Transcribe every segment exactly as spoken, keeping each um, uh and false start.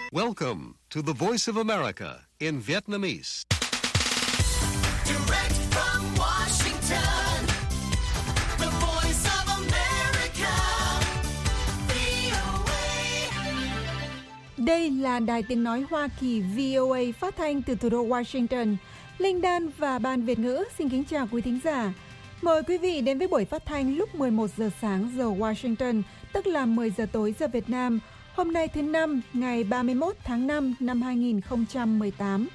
Welcome to the Voice of America in Vietnamese. Direct from Washington, the Voice of America, vê o a. Đây là Đài Tiếng Nói Hoa Kỳ vê o a phát thanh từ thủ đô Washington. Linh Đan và Ban Việt ngữ xin kính chào quý thính giả. Mời quý vị đến với buổi phát thanh lúc mười một giờ sáng giờ Washington, tức là mười giờ tối giờ Việt Nam. Hôm nay thứ Năm, ngày ba mươi mốt tháng năm năm hai nghìn không trăm mười tám.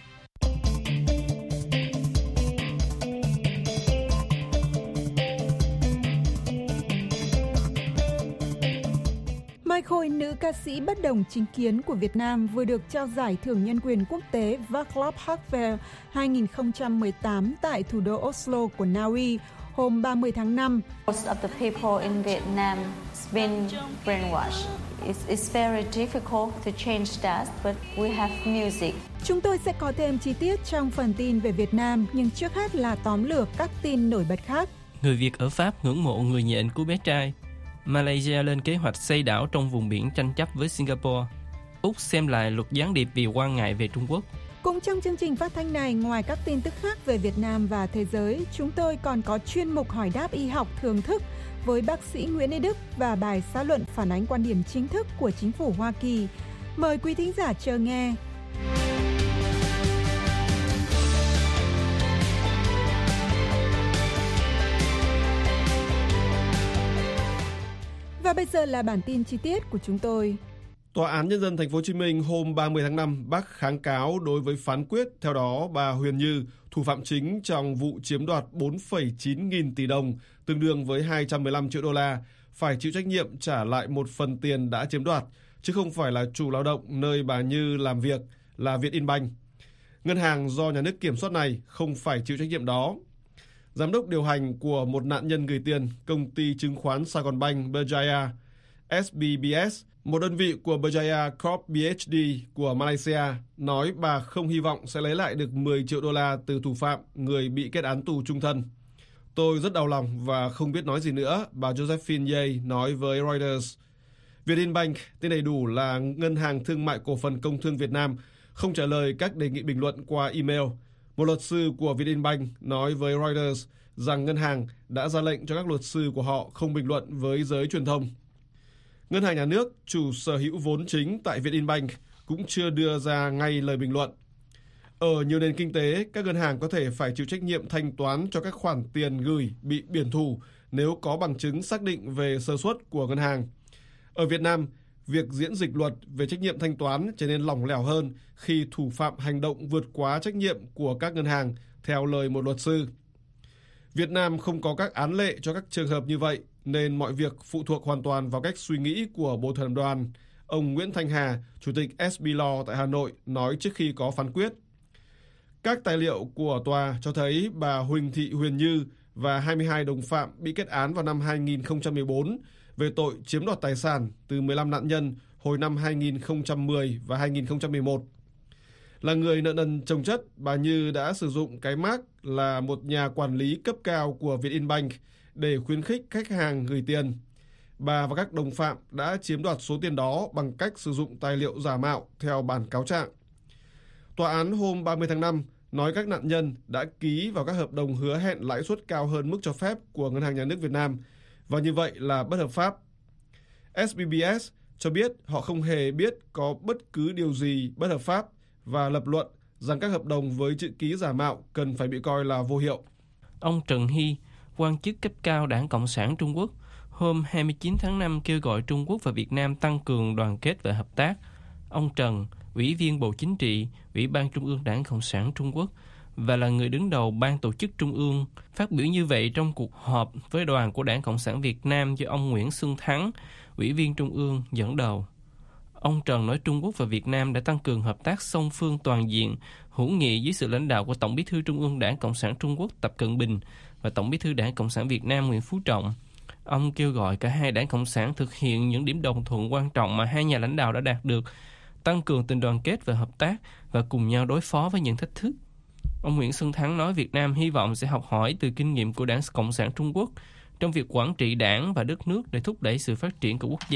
Mai Khôi, nữ ca sĩ bất đồng chính kiến của Việt Nam, vừa được trao giải thưởng nhân quyền quốc tế Václav Havel hai nghìn không trăm mười tám tại thủ đô Oslo của Na Uy hôm ba mươi tháng năm. Most of the people in Vietnam has been brainwashed. It's, it's very difficult to change that, but we have music. Chúng tôi sẽ có thêm chi tiết trong phần tin về Việt Nam, nhưng trước hết là tóm lược các tin nổi bật khác. Người Việt ở Pháp ngưỡng mộ người nhện của bé trai. Malaysia lên kế hoạch xây đảo trong vùng biển tranh chấp với Singapore. Úc xem lại luật gián điệp vì quan ngại về Trung Quốc. Cũng trong chương trình phát thanh này, ngoài các tin tức khác về Việt Nam và thế giới, chúng tôi còn có chuyên mục hỏi đáp y học thường thức với bác sĩ Nguyễn Ê Đức và bài xã luận phản ánh quan điểm chính thức của chính phủ Hoa Kỳ. Mời quý thính giả chờ nghe. Và bây giờ là bản tin chi tiết của chúng tôi. Tòa án Nhân dân Thành phố Hồ Chí Minh hôm ba mươi tháng năm bác kháng cáo đối với phán quyết. Theo đó, bà Huyền Như, thủ phạm chính trong vụ chiếm đoạt bốn phẩy chín nghìn tỷ đồng, tương đương với hai trăm mười lăm triệu đô la, phải chịu trách nhiệm trả lại một phần tiền đã chiếm đoạt, chứ không phải là chủ lao động nơi bà Như làm việc là Vietinbank. Ngân hàng do nhà nước kiểm soát này không phải chịu trách nhiệm đó. Giám đốc điều hành của một nạn nhân gửi tiền, công ty chứng khoán Saigonbank Berjaya, ét bê bê ét, một đơn vị của Berjaya Corp bê hát đê của Malaysia, nói bà không hy vọng sẽ lấy lại được mười triệu đô la từ thủ phạm, người bị kết án tù chung thân. Tôi rất đau lòng và không biết nói gì nữa, bà Josephine Ye nói với Reuters. Vietinbank, tên đầy đủ là Ngân hàng Thương mại Cổ phần Công thương Việt Nam, không trả lời các đề nghị bình luận qua email. Một luật sư của Vietinbank nói với Reuters rằng ngân hàng đã ra lệnh cho các luật sư của họ không bình luận với giới truyền thông. Ngân hàng nhà nước, chủ sở hữu vốn chính tại Vietinbank, cũng chưa đưa ra ngay lời bình luận. Ở nhiều nền kinh tế, các ngân hàng có thể phải chịu trách nhiệm thanh toán cho các khoản tiền gửi bị biển thủ nếu có bằng chứng xác định về sơ suất của ngân hàng. Ở Việt Nam, việc diễn dịch luật về trách nhiệm thanh toán trở nên lỏng lẻo hơn khi thủ phạm hành động vượt quá trách nhiệm của các ngân hàng, theo lời một luật sư. Việt Nam không có các án lệ cho các trường hợp như vậy, nên mọi việc phụ thuộc hoàn toàn vào cách suy nghĩ của Bộ Thẩm đoàn. Ông Nguyễn Thanh Hà, Chủ tịch ét bê Law tại Hà Nội, nói trước khi có phán quyết. Các tài liệu của tòa cho thấy bà Huỳnh Thị Huyền Như và hai mươi hai đồng phạm bị kết án vào năm hai nghìn không trăm mười bốn về tội chiếm đoạt tài sản từ mười lăm nạn nhân hồi năm hai nghìn không trăm mười và hai nghìn không trăm mười một. Là người nợ nần chồng chất, bà Như đã sử dụng cái mác là một nhà quản lý cấp cao của Vietinbank để khuyến khích khách hàng gửi tiền. Bà và các đồng phạm đã chiếm đoạt số tiền đó bằng cách sử dụng tài liệu giả mạo theo bản cáo trạng. Tòa án hôm ba mươi tháng năm nói các nạn nhân đã ký vào các hợp đồng hứa hẹn lãi suất cao hơn mức cho phép của Ngân hàng Nhà nước Việt Nam, và như vậy là bất hợp pháp. ét bê bê ét cho biết họ không hề biết có bất cứ điều gì bất hợp pháp và lập luận rằng các hợp đồng với chữ ký giả mạo cần phải bị coi là vô hiệu. Ông Trần Hy, quan chức cấp cao Đảng Cộng sản Trung Quốc, hôm hai mươi chín tháng năm kêu gọi Trung Quốc và Việt Nam tăng cường đoàn kết và hợp tác. Ông Trần, Ủy viên Bộ Chính trị, Ủy ban Trung ương Đảng Cộng sản Trung Quốc và là người đứng đầu Ban Tổ chức Trung ương, phát biểu như vậy trong cuộc họp với đoàn của Đảng Cộng sản Việt Nam do ông Nguyễn Xuân Thắng, Ủy viên Trung ương, dẫn đầu. Ông Trần nói Trung Quốc và Việt Nam đã tăng cường hợp tác song phương toàn diện, hữu nghị dưới sự lãnh đạo của Tổng Bí thư Trung ương Đảng Cộng sản Trung Quốc Tập Cận Bình và Tổng Bí thư Đảng Cộng sản Việt Nam Nguyễn Phú Trọng. Ông kêu gọi cả hai đảng Cộng sản thực hiện những điểm đồng thuận quan trọng mà hai nhà lãnh đạo đã đạt được, tăng cường tình đoàn kết và hợp tác và cùng nhau đối phó với những thách thức. Ông Nguyễn Xuân Thắng nói Việt Nam hy vọng sẽ học hỏi từ kinh nghiệm của Đảng Cộng sản Trung Quốc trong việc quản trị đảng và đất nước để thúc đẩy sự phát triển của quốc gia.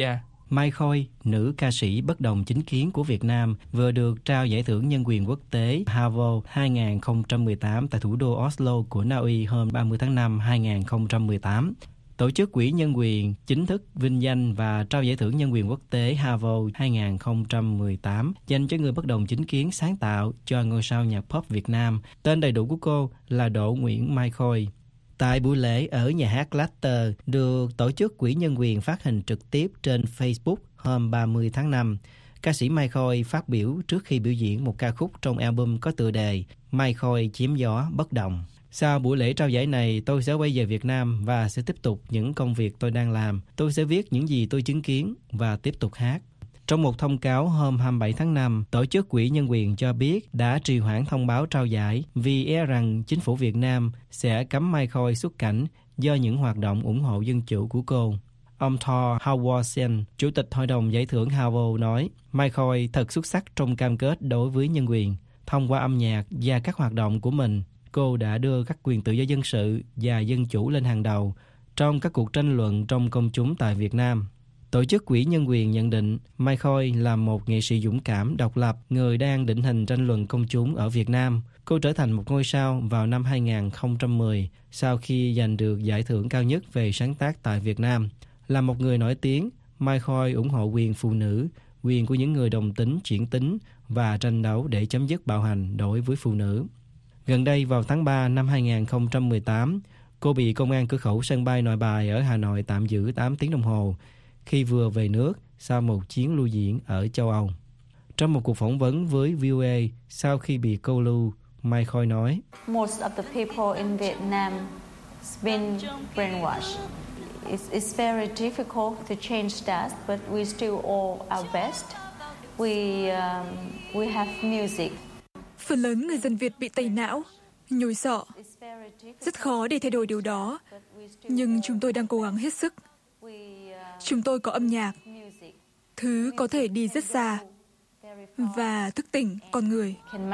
Mai Khôi, nữ ca sĩ bất đồng chính kiến của Việt Nam, vừa được trao giải thưởng nhân quyền quốc tế HAVO hai không một tám tại thủ đô Oslo của Na Uy hôm ba mươi tháng năm hai không một tám. Tổ chức Quỹ Nhân quyền chính thức vinh danh và trao giải thưởng nhân quyền quốc tế HAVO hai không một tám dành cho người bất đồng chính kiến sáng tạo cho ngôi sao nhạc pop Việt Nam. Tên đầy đủ của cô là Đỗ Nguyễn Mai Khôi. Tại buổi lễ ở nhà hát Latter được Tổ chức Quỹ Nhân quyền phát hình trực tiếp trên Facebook hôm ba mươi tháng năm, ca sĩ Mai Khôi phát biểu trước khi biểu diễn một ca khúc trong album có tựa đề Mai Khôi chém gió bất đồng. Sau buổi lễ trao giải này, tôi sẽ quay về Việt Nam và sẽ tiếp tục những công việc tôi đang làm. Tôi sẽ viết những gì tôi chứng kiến và tiếp tục hát. Trong một thông cáo hôm hai mươi bảy tháng năm, Tổ chức Quỹ Nhân quyền cho biết đã trì hoãn thông báo trao giải vì e rằng chính phủ Việt Nam sẽ cấm Mai Khôi xuất cảnh do những hoạt động ủng hộ dân chủ của cô. Ông Thor Howardson, Chủ tịch Hội đồng Giải thưởng HAVO nói, Mai Khôi thật xuất sắc trong cam kết đối với nhân quyền. Thông qua âm nhạc và các hoạt động của mình, cô đã đưa các quyền tự do dân sự và dân chủ lên hàng đầu trong các cuộc tranh luận trong công chúng tại Việt Nam. Tổ chức Quỹ Nhân quyền nhận định Mai Khôi là một nghệ sĩ dũng cảm, độc lập, người đang định hình tranh luận công chúng ở Việt Nam. Cô trở thành một ngôi sao vào năm hai không một không sau khi giành được giải thưởng cao nhất về sáng tác tại Việt Nam. Là một người nổi tiếng, Mai Khôi ủng hộ quyền phụ nữ, quyền của những người đồng tính, chuyển tính và tranh đấu để chấm dứt bạo hành đối với phụ nữ. Gần đây vào tháng ba năm hai không một tám, cô bị công an cửa khẩu sân bay Nội Bài ở Hà Nội tạm giữ tám tiếng đồng hồ khi vừa về nước sau một chuyến lưu diễn ở châu Âu. Trong một cuộc phỏng vấn với vê o a sau khi bị câu lưu, Mai Khôi nói: Most of the people in Vietnam has been brainwashed. It's, it's very difficult to change that, but we still all our best. We um, we have music. Phần lớn người dân Việt bị tẩy não, nhồi sọ. Rất khó để thay đổi điều đó, nhưng chúng tôi đang cố gắng hết sức. Chúng tôi có âm nhạc, thứ có thể đi rất xa và thức tỉnh con người.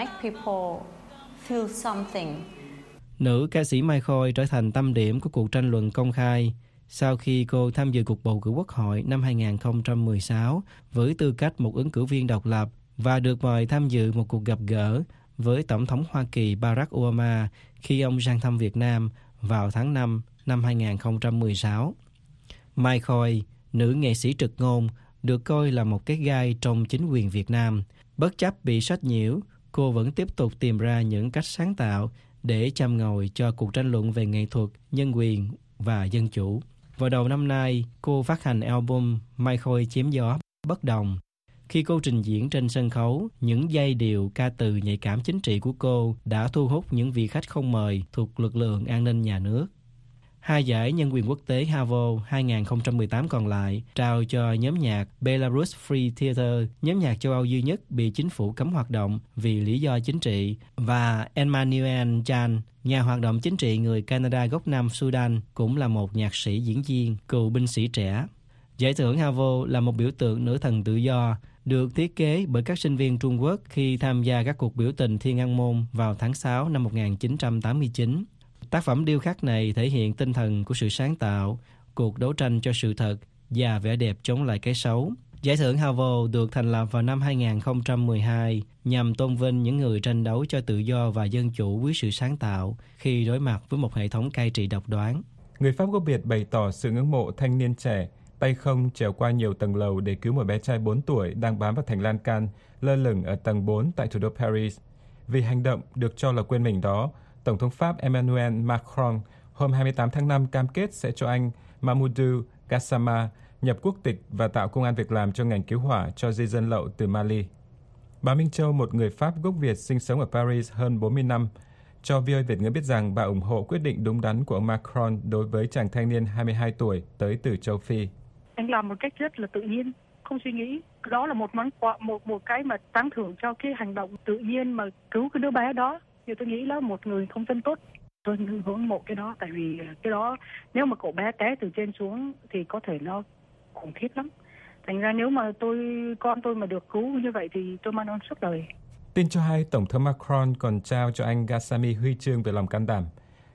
Nữ ca sĩ Mai Khôi trở thành tâm điểm của cuộc tranh luận công khai sau khi cô tham dự cuộc bầu cử Quốc hội năm hai không một sáu với tư cách một ứng cử viên độc lập và được mời tham dự một cuộc gặp gỡ với Tổng thống Hoa Kỳ Barack Obama khi ông sang thăm Việt Nam vào tháng năm năm hai không một sáu. Mai Khôi, nữ nghệ sĩ trực ngôn, được coi là một cái gai trong chính quyền Việt Nam. Bất chấp bị sách nhiễu, cô vẫn tiếp tục tìm ra những cách sáng tạo để châm ngòi cho cuộc tranh luận về nghệ thuật, nhân quyền và dân chủ. Vào đầu năm nay, cô phát hành album Mai Khôi chém gió bất đồng. Khi cô trình diễn trên sân khấu, những giai điệu ca từ nhạy cảm chính trị của cô đã thu hút những vị khách không mời thuộc lực lượng an ninh nhà nước. Hai giải nhân quyền quốc tế HAVO hai không một tám còn lại trao cho nhóm nhạc Belarus Free Theater, nhóm nhạc châu Âu duy nhất bị chính phủ cấm hoạt động vì lý do chính trị, và Emmanuel Chan, nhà hoạt động chính trị người Canada gốc Nam Sudan, cũng là một nhạc sĩ diễn viên, cựu binh sĩ trẻ. Giải thưởng HAVO là một biểu tượng nữ thần tự do, được thiết kế bởi các sinh viên Trung Quốc khi tham gia các cuộc biểu tình Thiên An Môn vào tháng sáu năm một nghìn chín trăm tám mươi chín. Tác phẩm điêu khắc này thể hiện tinh thần của sự sáng tạo, cuộc đấu tranh cho sự thật và vẻ đẹp chống lại cái xấu. Giải thưởng HAVO được thành lập vào năm hai không một hai nhằm tôn vinh những người tranh đấu cho tự do và dân chủ với sự sáng tạo khi đối mặt với một hệ thống cai trị độc đoán. Người Pháp gốc Việt bày tỏ sự ngưỡng mộ thanh niên trẻ tay không trèo qua nhiều tầng lầu để cứu một bé trai bốn tuổi đang bám vào thành lan can lơ lửng ở tầng bốn tại thủ đô Paris. Vì hành động được cho là quên mình đó, Tổng thống Pháp Emmanuel Macron hôm hai mươi tám tháng năm cam kết sẽ cho anh Mamoudou Gassama nhập quốc tịch và tạo công ăn việc làm cho ngành cứu hỏa cho di dân lậu từ Mali. Bà Minh Châu, một người Pháp gốc Việt sinh sống ở Paris hơn bốn mươi năm, cho vê o a Việt ngữ biết rằng bà ủng hộ quyết định đúng đắn của ông Macron đối với chàng thanh niên hai mươi hai tuổi tới từ châu Phi. Anh làm một cách rất là tự nhiên, không suy nghĩ. Đó là một món quà, một một cái mà tán thưởng cho cái hành động tự nhiên mà cứu cái đứa bé đó. Thì tôi nghĩ là một người công dân tốt. Tôi ngưỡng mộ cái đó, tại vì cái đó nếu mà cậu bé té từ trên xuống thì có thể nó khủng khiếp lắm. Thành ra nếu mà tôi con tôi mà được cứu như vậy thì tôi mang ơn suốt đời. Tin cho hay Tổng thống Macron còn trao cho anh Gassami huy chương về lòng can đảm.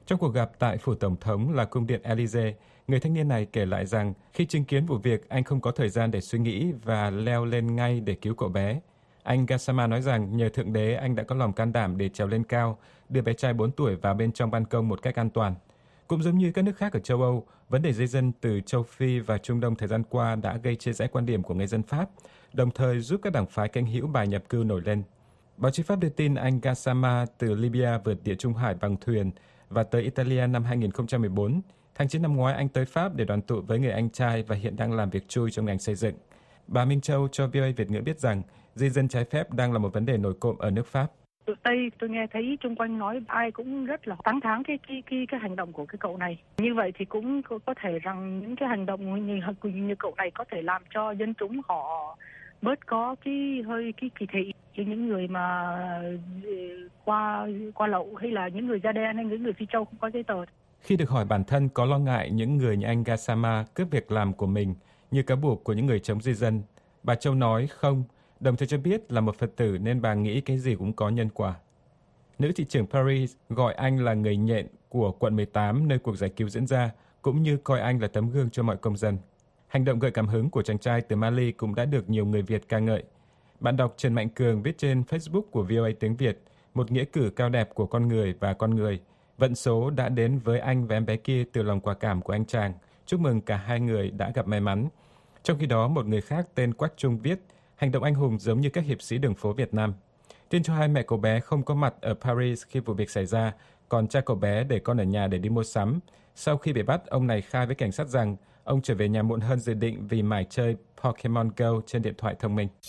Trong cuộc gặp tại phủ tổng thống là cung điện Élysée, người thanh niên này kể lại rằng khi chứng kiến vụ việc, anh không có thời gian để suy nghĩ và leo lên ngay để cứu cậu bé. Anh Gassama nói rằng nhờ Thượng Đế anh đã có lòng can đảm để trèo lên cao, đưa bé trai bốn tuổi vào bên trong ban công một cách an toàn. Cũng giống như các nước khác ở châu Âu, vấn đề di dân từ châu Phi và Trung Đông thời gian qua đã gây chia rẽ quan điểm của người dân Pháp, đồng thời giúp các đảng phái cánh hữu bài nhập cư nổi lên. Báo chí Pháp đưa tin anh Gassama từ Libya vượt địa Trung Hải bằng thuyền và tới Italia năm hai nghìn không trăm mười bốn. Tháng chín năm ngoái, anh tới Pháp để đoàn tụ với người anh trai và hiện đang làm việc chui trong ngành xây dựng. Bà Minh Châu cho vê o a Việt ngữ biết rằng di dân trái phép đang là một vấn đề nổi cộm ở nước Pháp. Từ Tây tôi nghe thấy chung quanh nói ai cũng rất là tán thán cái cái cái cái hành động của cái cậu này. Như vậy thì cũng có thể rằng những cái hành động như như cậu này có thể làm cho dân chúng họ bớt có cái hơi cái kỳ thị cho những người mà qua qua lậu hay là những người da đen hay những người Phi Châu không có giấy tờ. Khi được hỏi bản thân có lo ngại những người như anh Gassama cướp việc làm của mình như cáo buộc của những người chống di dân, bà Châu nói không, đồng thời cho biết là một Phật tử nên bà nghĩ cái gì cũng có nhân quả. Nữ thị trưởng Paris gọi anh là người nhện của quận mười tám nơi cuộc giải cứu diễn ra, cũng như coi anh là tấm gương cho mọi công dân. Hành động gợi cảm hứng của chàng trai từ Mali cũng đã được nhiều người Việt ca ngợi. Bạn đọc Trần Mạnh Cường viết trên Facebook của vê o a tiếng Việt, một nghĩa cử cao đẹp của con người và con người. Vận số đã đến với anh và em bé kia từ lòng quả cảm của anh chàng. Chúc mừng cả hai người đã gặp may mắn. Trong khi đó, một người khác tên Quách Trung viết, hành động anh hùng giống như các hiệp sĩ đường phố Việt Nam. Tin cho hai mẹ cậu bé không có mặt ở Paris khi vụ việc xảy ra, còn cha cậu bé để con ở nhà để đi mua sắm. Sau khi bị bắt, ông này khai với cảnh sát rằng ông trở về nhà muộn hơn dự định vì mải chơi Pokemon Go trên điện thoại thông minh.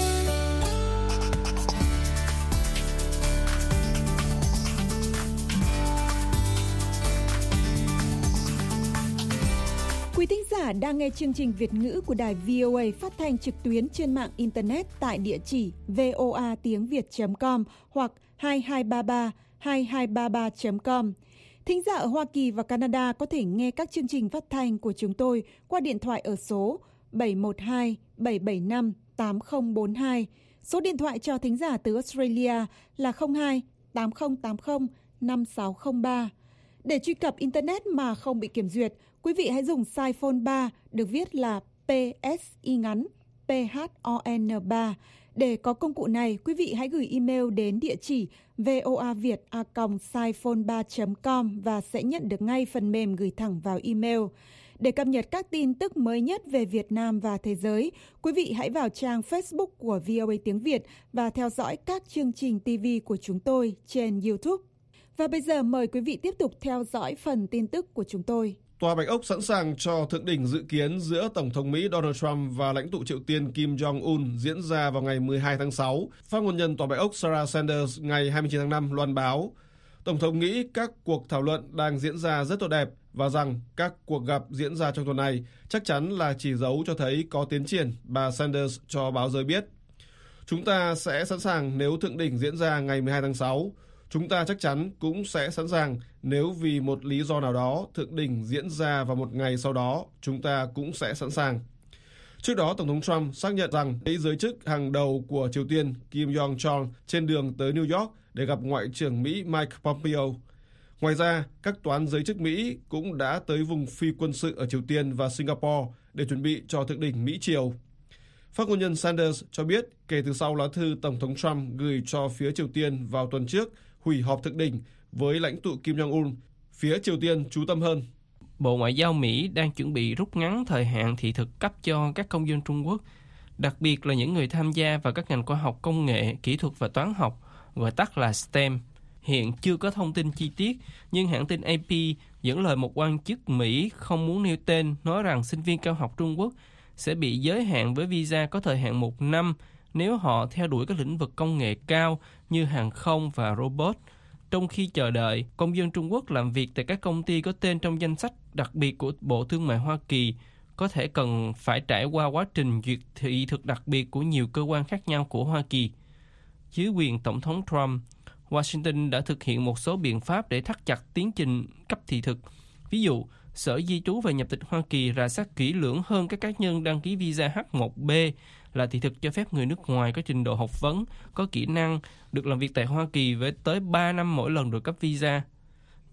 Quý thính giả đang nghe chương trình Việt ngữ của đài vê o a phát thanh trực tuyến trên mạng Internet tại địa chỉ voa tiếng việt chấm com hoặc hai hai ba ba hai hai ba ba chấm com. Thính giả ở Hoa Kỳ và Canada có thể nghe các chương trình phát thanh của chúng tôi qua điện thoại ở số bảy một hai bảy bảy năm tám không bốn hai. Số điện thoại cho thính giả từ Australia là không hai tám không tám không năm sáu không ba. Để truy cập Internet mà không bị kiểm duyệt, quý vị hãy dùng size phone ba được viết là pê ét i ngắn pê hát o en ba. Để có công cụ này, quý vị hãy gửi email đến địa chỉ voaviet a còng siphone ba chấm com và sẽ nhận được ngay phần mềm gửi thẳng vào email. Để cập nhật các tin tức mới nhất về Việt Nam và thế giới, quý vị hãy vào trang Facebook của vê o a tiếng Việt và theo dõi các chương trình ti vi của chúng tôi trên YouTube. Và bây giờ mời quý vị tiếp tục theo dõi phần tin tức của chúng tôi. Tòa Bạch Ốc sẵn sàng cho thượng đỉnh dự kiến giữa Tổng thống Mỹ Donald Trump và lãnh tụ Triều Tiên Kim Jong-un diễn ra vào ngày mười hai tháng sáu. Phát ngôn nhân Tòa Bạch Ốc Sarah Sanders ngày hai mươi chín tháng năm loan báo, Tổng thống nghĩ các cuộc thảo luận đang diễn ra rất tốt đẹp và rằng các cuộc gặp diễn ra trong tuần này chắc chắn là chỉ dấu cho thấy có tiến triển, bà Sanders cho báo giới biết. Chúng ta sẽ sẵn sàng nếu thượng đỉnh diễn ra ngày mười hai tháng sáu. Chúng ta chắc chắn cũng sẽ sẵn sàng nếu vì một lý do nào đó thượng đỉnh diễn ra vào một ngày sau đó, chúng ta cũng sẽ sẵn sàng. Trước đó, Tổng thống Trump xác nhận rằng giới chức hàng đầu của Triều Tiên Kim Jong-chol trên đường tới New York để gặp Ngoại trưởng Mỹ Mike Pompeo. Ngoài ra, các toán giới chức Mỹ cũng đã tới vùng phi quân sự ở Triều Tiên và Singapore để chuẩn bị cho thượng đỉnh Mỹ-Triều. Phát ngôn nhân Sanders cho biết kể từ sau lá thư Tổng thống Trump gửi cho phía Triều Tiên vào tuần trước hủy họp thượng đỉnh với lãnh tụ Kim Jong-un, phía Triều Tiên chú tâm hơn. Bộ Ngoại giao Mỹ đang chuẩn bị rút ngắn thời hạn thị thực cấp cho các công dân Trung Quốc, đặc biệt là những người tham gia vào các ngành khoa học, công nghệ, kỹ thuật và toán học, gọi tắt là STEM. Hiện chưa có thông tin chi tiết, nhưng hãng tin a pê dẫn lời một quan chức Mỹ không muốn nêu tên nói rằng sinh viên cao học Trung Quốc sẽ bị giới hạn với visa có thời hạn một năm nếu họ theo đuổi các lĩnh vực công nghệ cao như hàng không và robot. Trong khi chờ đợi, công dân Trung Quốc làm việc tại các công ty có tên trong danh sách đặc biệt của Bộ Thương mại Hoa Kỳ có thể cần phải trải qua quá trình duyệt thị thực đặc biệt của nhiều cơ quan khác nhau của Hoa Kỳ. Dưới quyền Tổng thống Trump, Washington đã thực hiện một số biện pháp để thắt chặt tiến trình cấp thị thực. Ví dụ, Sở Di trú và Nhập tịch Hoa Kỳ rà soát kỹ lưỡng hơn các cá nhân đăng ký visa H một B là thị thực cho phép người nước ngoài có trình độ học vấn, có kỹ năng, được làm việc tại Hoa Kỳ với tới ba năm mỗi lần được cấp visa.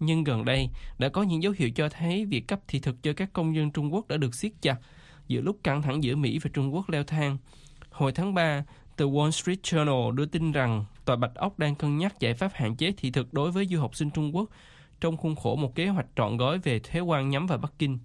nhưng gần đây đã có những dấu hiệu cho thấy việc cấp thị thực cho các công dân Trung Quốc đã được siết chặt giữa lúc căng thẳng giữa Mỹ và Trung Quốc leo thang. Hồi tháng ba, tờ Wall Street Journal đưa tin rằng Tòa Bạch Ốc đang cân nhắc giải pháp hạn chế thị thực đối với du học sinh Trung Quốc trong khuôn khổ một kế hoạch trọn gói về thuế quan nhắm vào Bắc Kinh.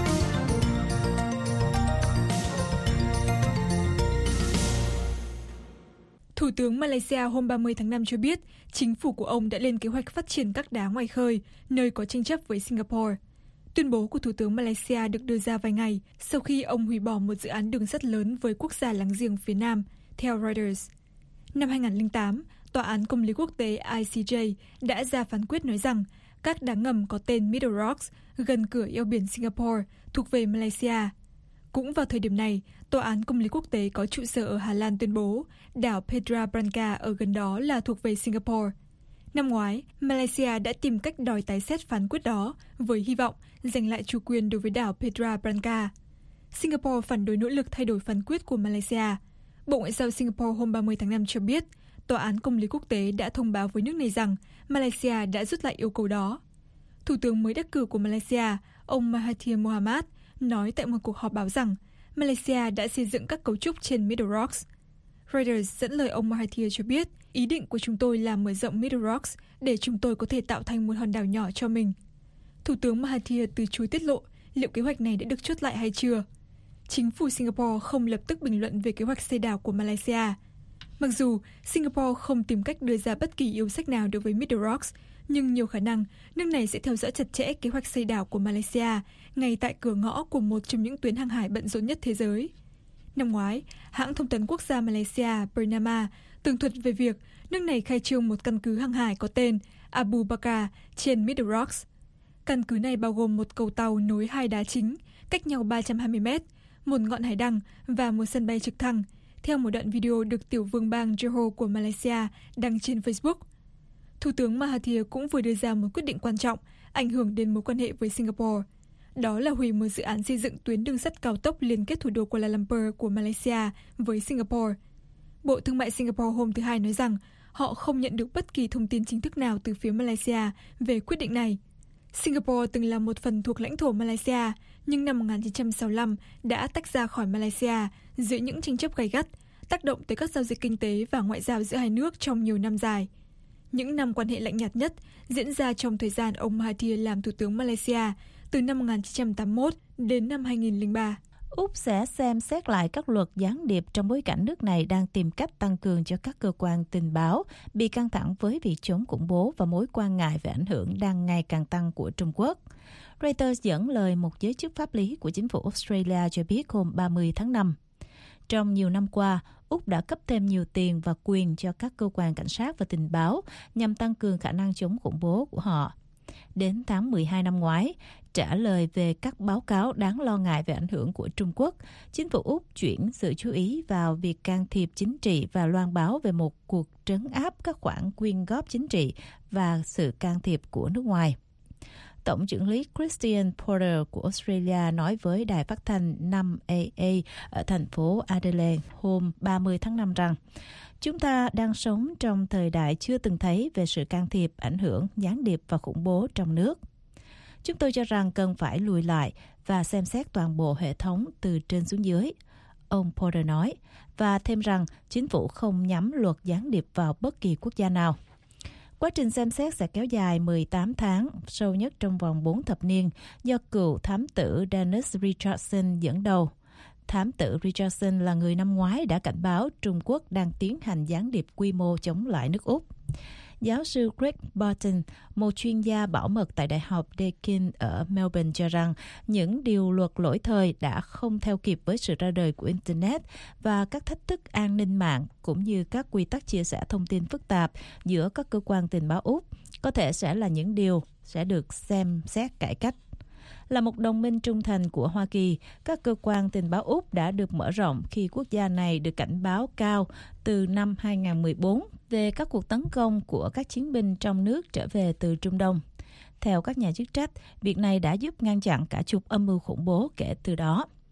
Thủ tướng Malaysia hôm ba mươi tháng năm cho biết chính phủ của ông đã lên kế hoạch phát triển các đá ngoài khơi, nơi có tranh chấp với Singapore. Tuyên bố của Thủ tướng Malaysia được đưa ra vài ngày sau khi ông hủy bỏ một dự án đường sắt lớn với quốc gia láng giềng phía Nam, theo Reuters. Năm hai nghìn không trăm lẻ tám, Tòa án Công lý Quốc tế I C J đã ra phán quyết nói rằng các đá ngầm có tên Middle Rocks gần cửa eo biển Singapore thuộc về Malaysia. Cũng vào thời điểm này, Tòa án Công lý Quốc tế có trụ sở ở Hà Lan tuyên bố đảo Pedra Branca ở gần đó là thuộc về Singapore. Năm ngoái, Malaysia đã tìm cách đòi tái xét phán quyết đó với hy vọng giành lại chủ quyền đối với đảo Pedra Branca. Singapore phản đối nỗ lực thay đổi phán quyết của Malaysia. Bộ Ngoại giao Singapore hôm ba mươi tháng năm cho biết, Tòa án Công lý Quốc tế đã thông báo với nước này rằng Malaysia đã rút lại yêu cầu đó. Thủ tướng mới đắc cử của Malaysia, ông Mahathir Mohamad, nói tại một cuộc họp báo rằng Malaysia đã xây dựng các cấu trúc trên Middle Rocks. Reuters dẫn lời ông Mahathir cho biết, ý định của chúng tôi là mở rộng Middle Rocks để chúng tôi có thể tạo thành một hòn đảo nhỏ cho mình. Thủ tướng Mahathir từ chối tiết lộ liệu kế hoạch này đã được chốt lại hay chưa. Chính phủ Singapore không lập tức bình luận về kế hoạch xây đảo của Malaysia. Mặc dù Singapore không tìm cách đưa ra bất kỳ yêu sách nào đối với Middle Rocks, nhưng nhiều khả năng nước này sẽ theo dõi chặt chẽ kế hoạch xây đảo của Malaysia ngay tại cửa ngõ của một trong những tuyến hàng hải bận rộn nhất thế giới. Năm ngoái, hãng thông tấn quốc gia Malaysia Bernama tường thuật về việc nước này khai trương một căn cứ hàng hải có tên Abu Bakar trên Middle Rocks. Căn cứ này bao gồm một cầu tàu nối hai đá chính, cách nhau ba trăm hai mươi mét, một ngọn hải đăng và một sân bay trực thăng, theo một đoạn video được tiểu vương bang Johor của Malaysia đăng trên Facebook. Thủ tướng Mahathir cũng vừa đưa ra một quyết định quan trọng ảnh hưởng đến mối quan hệ với Singapore. Đó là hủy một dự án xây dựng tuyến đường sắt cao tốc liên kết thủ đô Kuala Lumpur của Malaysia với Singapore. Bộ Thương mại Singapore hôm thứ Hai nói rằng họ không nhận được bất kỳ thông tin chính thức nào từ phía Malaysia về quyết định này. Singapore từng là một phần thuộc lãnh thổ Malaysia, nhưng năm một nghìn chín trăm sáu mươi lăm đã tách ra khỏi Malaysia dưới những tranh chấp gay gắt, tác động tới các giao dịch kinh tế và ngoại giao giữa hai nước trong nhiều năm dài. Những năm quan hệ lạnh nhạt nhất diễn ra trong thời gian ông Mahathir làm thủ tướng Malaysia từ năm một nghìn chín trăm tám mươi mốt đến năm hai nghìn không trăm lẻ ba. Úc sẽ xem xét lại các luật gián điệp trong bối cảnh nước này đang tìm cách tăng cường cho các cơ quan tình báo bị căng thẳng với việc chống khủng bố và mối quan ngại về ảnh hưởng đang ngày càng tăng của Trung Quốc. Reuters dẫn lời một giới chức pháp lý của chính phủ Australia cho biết hôm ba mươi tháng năm. Trong nhiều năm qua, Úc đã cấp thêm nhiều tiền và quyền cho các cơ quan cảnh sát và tình báo nhằm tăng cường khả năng chống khủng bố của họ. Đến tháng mười hai năm ngoái, trả lời về các báo cáo đáng lo ngại về ảnh hưởng của Trung Quốc, chính phủ Úc chuyển sự chú ý vào việc can thiệp chính trị và loan báo về một cuộc trấn áp các khoản quyên góp chính trị và sự can thiệp của nước ngoài. Tổng trưởng lý Christian Porter của Australia nói với đài phát thanh năm A A ở thành phố Adelaide hôm ba mươi tháng năm rằng chúng ta đang sống trong thời đại chưa từng thấy về sự can thiệp, ảnh hưởng, gián điệp và khủng bố trong nước. Chúng tôi cho rằng cần phải lùi lại và xem xét toàn bộ hệ thống từ trên xuống dưới, ông Porter nói, và thêm rằng chính phủ không nhắm luật gián điệp vào bất kỳ quốc gia nào. Quá trình xem xét sẽ kéo dài mười tám tháng, sâu nhất trong vòng bốn thập niên, do cựu thám tử Dennis Richardson dẫn đầu. Thám tử Richardson là người năm ngoái đã cảnh báo Trung Quốc đang tiến hành gián điệp quy mô chống lại nước Úc. Giáo sư Greg Barton, một chuyên gia bảo mật tại Đại học Deakin ở Melbourne cho rằng những điều luật lỗi thời đã không theo kịp với sự ra đời của Internet và các thách thức an ninh mạng cũng như các quy tắc chia sẻ thông tin phức tạp giữa các cơ quan tình báo Úc có thể sẽ là những điều sẽ được xem xét cải cách. Là một đồng minh trung thành của Hoa Kỳ, các cơ quan tình báo Úc đã được mở rộng khi quốc gia này được cảnh báo cao từ năm hai nghìn không trăm mười bốn về các cuộc tấn công của các chiến binh trong nước trở về từ Trung Đông. Theo các nhà chức trách, việc này đã giúp ngăn chặn cả chục âm mưu khủng bố kể từ đó.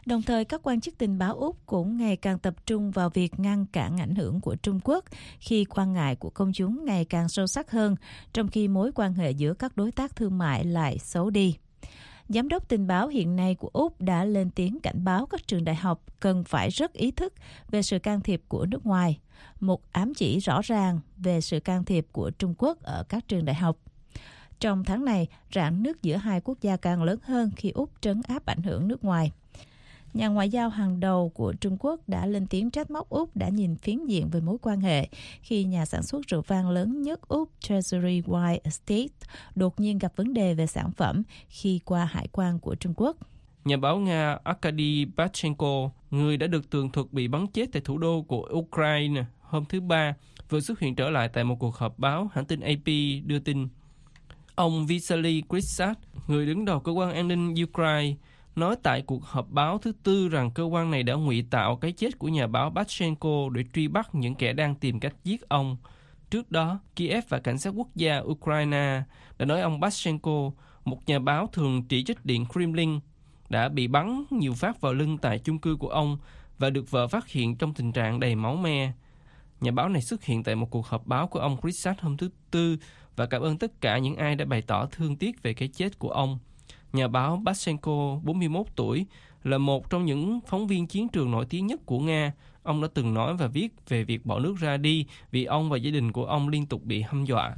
Đồng thời, các quan chức tình báo Úc cũng ngày càng tập trung vào việc ngăn cản ảnh hưởng của Trung Quốc khi quan ngại của công chúng ngày càng sâu sắc hơn, trong khi mối quan hệ giữa các đối tác thương mại lại xấu đi. Giám đốc tình báo hiện nay của Úc đã lên tiếng cảnh báo các trường đại học cần phải rất ý thức về sự can thiệp của nước ngoài, một ám chỉ rõ ràng về sự can thiệp của Trung Quốc ở các trường đại học. Trong tháng này, rạn nứt giữa hai quốc gia càng lớn hơn khi Úc trấn áp ảnh hưởng nước ngoài. Nhà ngoại giao hàng đầu của Trung Quốc đã lên tiếng trách móc Úc đã nhìn phiến diện về mối quan hệ khi nhà sản xuất rượu vang lớn nhất Úc Treasury Wine Estate đột nhiên gặp vấn đề về sản phẩm khi qua hải quan của Trung Quốc. Nhà báo Nga Arkady Babchenko, người đã được tường thuật bị bắn chết tại thủ đô của Ukraine hôm thứ Ba, vừa xuất hiện trở lại tại một cuộc họp báo, hãng tin a pê đưa tin. Ông Vitaly Gritsat, người đứng đầu cơ quan an ninh Ukraine, nói tại cuộc họp báo thứ Tư rằng cơ quan này đã ngụy tạo cái chết của nhà báo Babchenko để truy bắt những kẻ đang tìm cách giết ông. Trước đó, Kiev và cảnh sát quốc gia Ukraine đã nói ông Babchenko, một nhà báo thường chỉ trích Điện Kremlin, đã bị bắn nhiều phát vào lưng tại chung cư của ông và được vợ phát hiện trong tình trạng đầy máu me. Nhà báo này xuất hiện tại một cuộc họp báo của ông Gritsat hôm thứ Tư và cảm ơn tất cả những ai đã bày tỏ thương tiếc về cái chết của ông. Nhà báo Babchenko, bốn mươi mốt tuổi, là một trong những phóng viên chiến trường nổi tiếng nhất của Nga. Ông đã từng nói và viết về việc bỏ nước ra đi vì ông và gia đình của ông liên tục bị hăm dọa.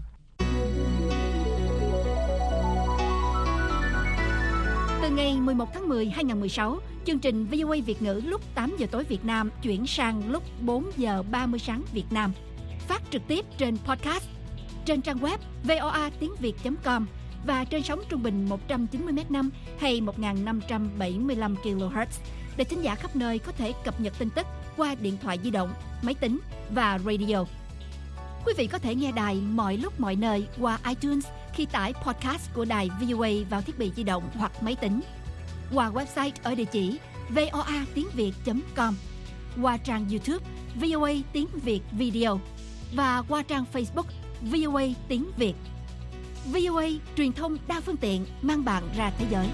Từ ngày mười một tháng mười năm hai nghìn không trăm mười sáu, chương trình vê o a Việt ngữ lúc tám giờ tối Việt Nam chuyển sang lúc bốn giờ ba mươi sáng Việt Nam. Phát trực tiếp trên podcast, trên trang web voa tiếng việt chấm com và trên sóng trung bình một trăm chín mươi mét năm hay một nghìn năm trăm bảy mươi lăm ki lô héc để thính giả khắp nơi có thể cập nhật tin tức qua điện thoại di động, máy tính và radio. Quý vị có thể nghe đài mọi lúc mọi nơi qua iTunes khi tải podcast của đài vê o a vào thiết bị di động hoặc máy tính, qua website ở địa chỉ voa tiếng việt chấm com, qua trang YouTube vê o a tiếng Việt Video và qua trang Facebook vê o a tiếng Việt. vê o a truyền thông đa phương tiện mang bạn ra thế giới.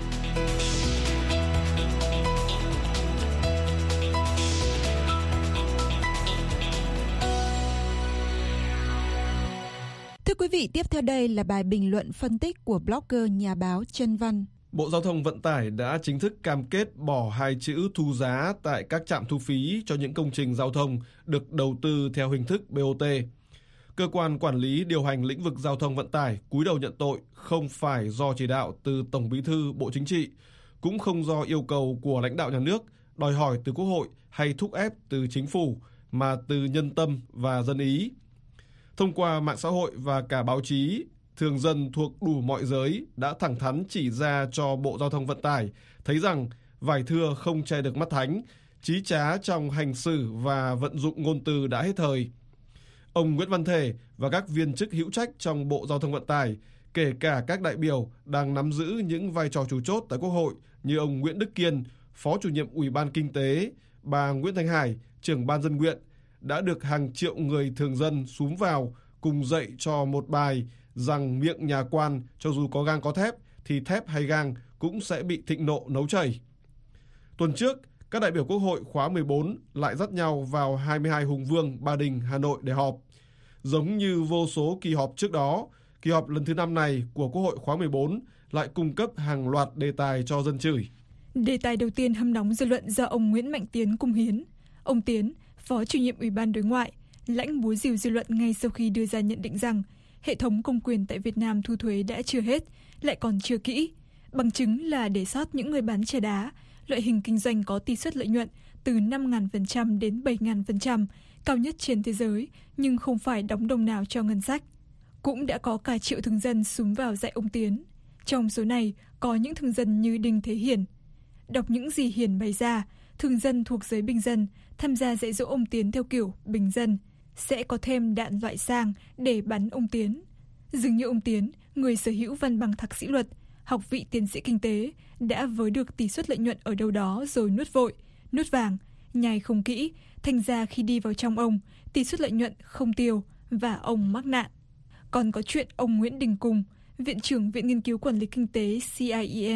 Thưa quý vị, tiếp theo đây là bài bình luận phân tích của blogger nhà báo Trân Văn. Bộ Giao thông Vận tải đã chính thức cam kết bỏ hai chữ thu giá tại các trạm thu phí cho những công trình giao thông được đầu tư theo hình thức bê o tê. Cơ quan quản lý điều hành lĩnh vực giao thông vận tải cúi đầu nhận tội không phải do chỉ đạo từ Tổng Bí thư Bộ Chính trị, cũng không do yêu cầu của lãnh đạo nhà nước, đòi hỏi từ Quốc hội hay thúc ép từ Chính phủ, mà từ nhân tâm và dân ý. Thông qua mạng xã hội và cả báo chí, thường dân thuộc đủ mọi giới đã thẳng thắn chỉ ra cho Bộ Giao thông Vận tải thấy rằng vải thưa không che được mắt thánh, chí trá trong hành xử và vận dụng ngôn từ đã hết thời. Ông Nguyễn Văn Thể và các viên chức hữu trách trong Bộ Giao thông Vận tải, kể cả các đại biểu đang nắm giữ những vai trò chủ chốt tại Quốc hội như ông Nguyễn Đức Kiên, Phó Chủ nhiệm Ủy ban Kinh tế, bà Nguyễn Thanh Hải, trưởng Ban Dân nguyện, đã được hàng triệu người thường dân xúm vào cùng dạy cho một bài rằng miệng nhà quan cho dù có gang có thép thì thép hay gang cũng sẽ bị thịnh nộ nấu chảy. Tuần trước, các đại biểu Quốc hội khóa mười bốn lại dắt nhau vào hai mươi hai Hùng Vương, Ba Đình, Hà Nội để họp. Giống như vô số kỳ họp trước đó, kỳ họp lần thứ năm này của Quốc hội khóa mười bốn lại cung cấp hàng loạt đề tài cho dân chửi. Đề tài đầu tiên hâm nóng dư luận do ông Nguyễn Mạnh Tiến cung hiến. Ông Tiến, Phó Chủ nhiệm Ủy ban Đối ngoại, lãnh búa rìu dư luận ngay sau khi đưa ra nhận định rằng hệ thống công quyền tại Việt Nam thu thuế đã chưa hết, lại còn chưa kỹ. Bằng chứng là để sót những người bán trà đá, loại hình kinh doanh có tỷ suất lợi nhuận từ năm nghìn phần trăm đến bảy nghìn phần trăm, cao nhất trên thế giới, nhưng không phải đóng đồng nào cho ngân sách. Cũng đã có cả triệu thường dân xúm vào dạy ông Tiến. Trong số này có những thường dân như Đinh Thế Hiển. Đọc những gì Hiển bày ra, thường dân thuộc giới bình dân tham gia dạy dỗ ông Tiến theo kiểu bình dân, sẽ có thêm đạn loại sang để bắn ông Tiến. Dường như ông Tiến, người sở hữu văn bằng thạc sĩ luật, học vị tiến sĩ kinh tế, đã với được tỷ suất lợi nhuận ở đâu đó rồi nuốt vội, nuốt vàng, nhai không kỹ, thành ra khi đi vào trong ông, tỷ suất lợi nhuận không tiêu và ông mắc nạn. Còn có chuyện ông Nguyễn Đình Cung, Viện trưởng Viện Nghiên cứu Quản lý Kinh tế C I E M,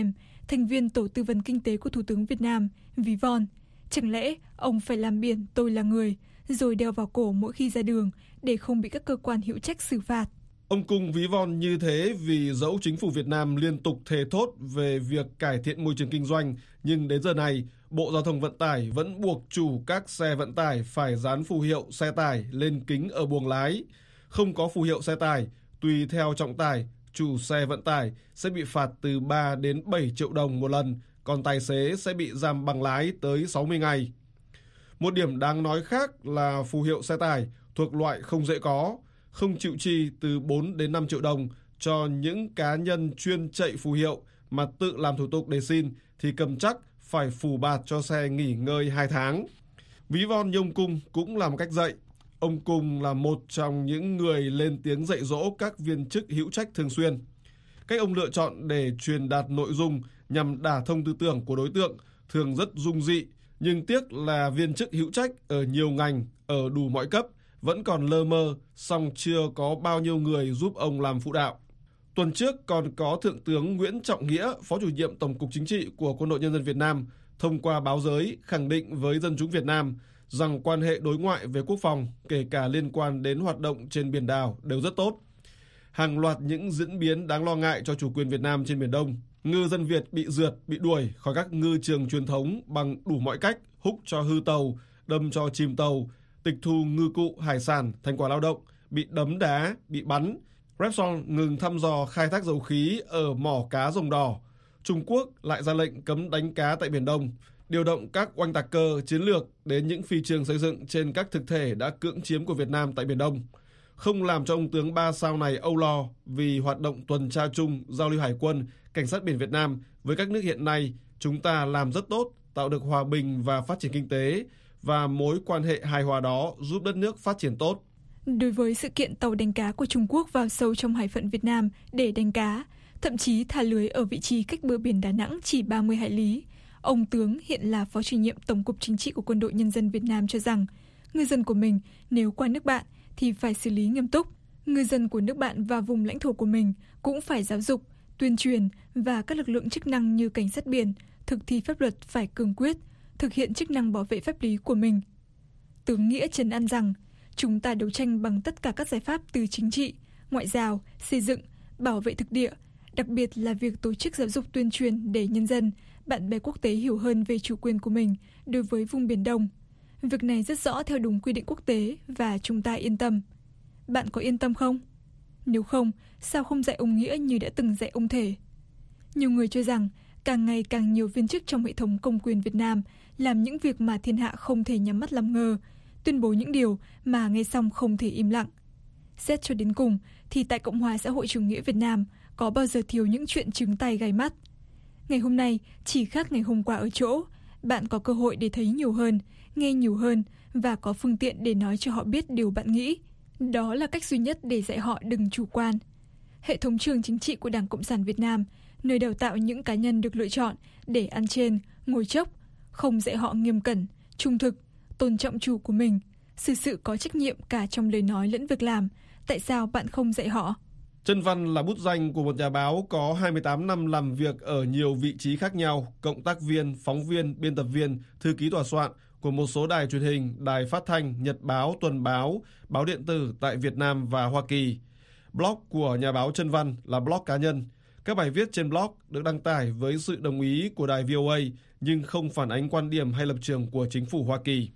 thành viên tổ tư vấn kinh tế của Thủ tướng Việt Nam, Ví Von. Chẳng lẽ ông phải làm biển tôi là người, rồi đeo vào cổ mỗi khi ra đường để không bị các cơ quan hữu trách xử phạt? Ông Cung ví von như thế vì dẫu chính phủ Việt Nam liên tục thề thốt về việc cải thiện môi trường kinh doanh, nhưng đến giờ này, Bộ Giao thông Vận tải vẫn buộc chủ các xe vận tải phải dán phù hiệu xe tải lên kính ở buồng lái. Không có phù hiệu xe tải, tùy theo trọng tải, chủ xe vận tải sẽ bị phạt từ ba đến bảy triệu đồng một lần, còn tài xế sẽ bị giam bằng lái tới sáu mươi ngày. Một điểm đáng nói khác là phù hiệu xe tải thuộc loại không dễ có, không chịu chi từ bốn đến năm triệu đồng cho những cá nhân chuyên chạy phù hiệu mà tự làm thủ tục để xin thì cầm chắc phải phủ bạt cho xe nghỉ ngơi hai tháng. Ví von như ông Cung cũng là một cách dạy. Ông Cung là một trong những người lên tiếng dạy dỗ các viên chức hữu trách thường xuyên. Cách ông lựa chọn để truyền đạt nội dung nhằm đả thông tư tưởng của đối tượng thường rất dung dị, nhưng tiếc là viên chức hữu trách ở nhiều ngành, ở đủ mọi cấp vẫn còn lơ mơ, song chưa có bao nhiêu người giúp ông làm phụ đạo. Tuần trước còn có Thượng tướng Nguyễn Trọng Nghĩa, Phó chủ nhiệm Tổng cục Chính trị của Quân đội Nhân dân Việt Nam, thông qua báo giới khẳng định với dân chúng Việt Nam rằng quan hệ đối ngoại về quốc phòng, kể cả liên quan đến hoạt động trên biển đảo, đều rất tốt. Hàng loạt những diễn biến đáng lo ngại cho chủ quyền Việt Nam trên Biển Đông. Ngư dân Việt bị rượt, bị đuổi khỏi các ngư trường truyền thống bằng đủ mọi cách, húc cho hư tàu, đâm cho chìm tàu, tịch thu ngư cụ hải sản thành quả lao động, bị đấm đá, bị bắn. Repsol ngừng thăm dò khai thác dầu khí ở mỏ cá Rồng Đỏ. Trung Quốc lại ra lệnh cấm đánh cá tại Biển Đông, điều động các oanh tạc cơ chiến lược đến những phi trường xây dựng trên các thực thể đã cưỡng chiếm của Việt Nam tại Biển Đông. Không làm cho ông tướng ba sao này âu lo vì hoạt động tuần tra chung, giao lưu hải quân, cảnh sát biển Việt Nam với các nước hiện nay, chúng ta làm rất tốt, tạo được hòa bình và phát triển kinh tế, và mối quan hệ hài hòa đó giúp đất nước phát triển tốt. Đối với sự kiện tàu đánh cá của Trung Quốc vào sâu trong hải phận Việt Nam để đánh cá, thậm chí thả lưới ở vị trí cách bờ biển Đà Nẵng chỉ ba mươi hải lý, ông tướng hiện là Phó chủ nhiệm Tổng cục Chính trị của Quân đội Nhân dân Việt Nam cho rằng ngư dân của mình nếu qua nước bạn thì phải xử lý nghiêm túc. Ngư dân của nước bạn và vùng lãnh thổ của mình cũng phải giáo dục, tuyên truyền, và các lực lượng chức năng như cảnh sát biển thực thi pháp luật phải cương quyết, thực hiện chức năng bảo vệ pháp lý của mình. Tướng Nghĩa trấn an rằng chúng ta đấu tranh bằng tất cả các giải pháp từ chính trị, ngoại giao, xây dựng, bảo vệ thực địa, đặc biệt là việc tổ chức giáo dục tuyên truyền để nhân dân, bạn bè quốc tế hiểu hơn về chủ quyền của mình đối với vùng Biển Đông. Việc này rất rõ theo đúng quy định quốc tế và chúng ta yên tâm. Bạn có yên tâm không? Nếu không, sao không dạy ông Nghĩa như đã từng dạy ông Thể? Nhiều người cho rằng càng ngày càng nhiều viên chức trong hệ thống công quyền Việt Nam làm những việc mà thiên hạ không thể nhắm mắt làm ngơ, tuyên bố những điều mà nghe xong không thể im lặng. Xét cho đến cùng thì tại Cộng hòa xã hội chủ nghĩa Việt Nam có bao giờ thiếu những chuyện trứng tay gai mắt. Ngày hôm nay chỉ khác ngày hôm qua ở chỗ, bạn có cơ hội để thấy nhiều hơn, nghe nhiều hơn và có phương tiện để nói cho họ biết điều bạn nghĩ. Đó là cách duy nhất để dạy họ đừng chủ quan. Hệ thống trường chính trị của Đảng Cộng sản Việt Nam, nơi đào tạo những cá nhân được lựa chọn để ăn trên, ngồi chốc, không dạy họ nghiêm cẩn, trung thực, tôn trọng chủ của mình, xử sự có trách nhiệm cả trong lời nói lẫn việc làm. Tại sao bạn không dạy họ? Trân Văn là bút danh của một nhà báo có hai mươi tám năm làm việc ở nhiều vị trí khác nhau, cộng tác viên, phóng viên, biên tập viên, thư ký tòa soạn của một số đài truyền hình, đài phát thanh, nhật báo, tuần báo, báo điện tử tại Việt Nam và Hoa Kỳ. Blog của nhà báo Trân Văn là blog cá nhân. Các bài viết trên blog được đăng tải với sự đồng ý của đài vê o a nhưng không phản ánh quan điểm hay lập trường của chính phủ Hoa Kỳ.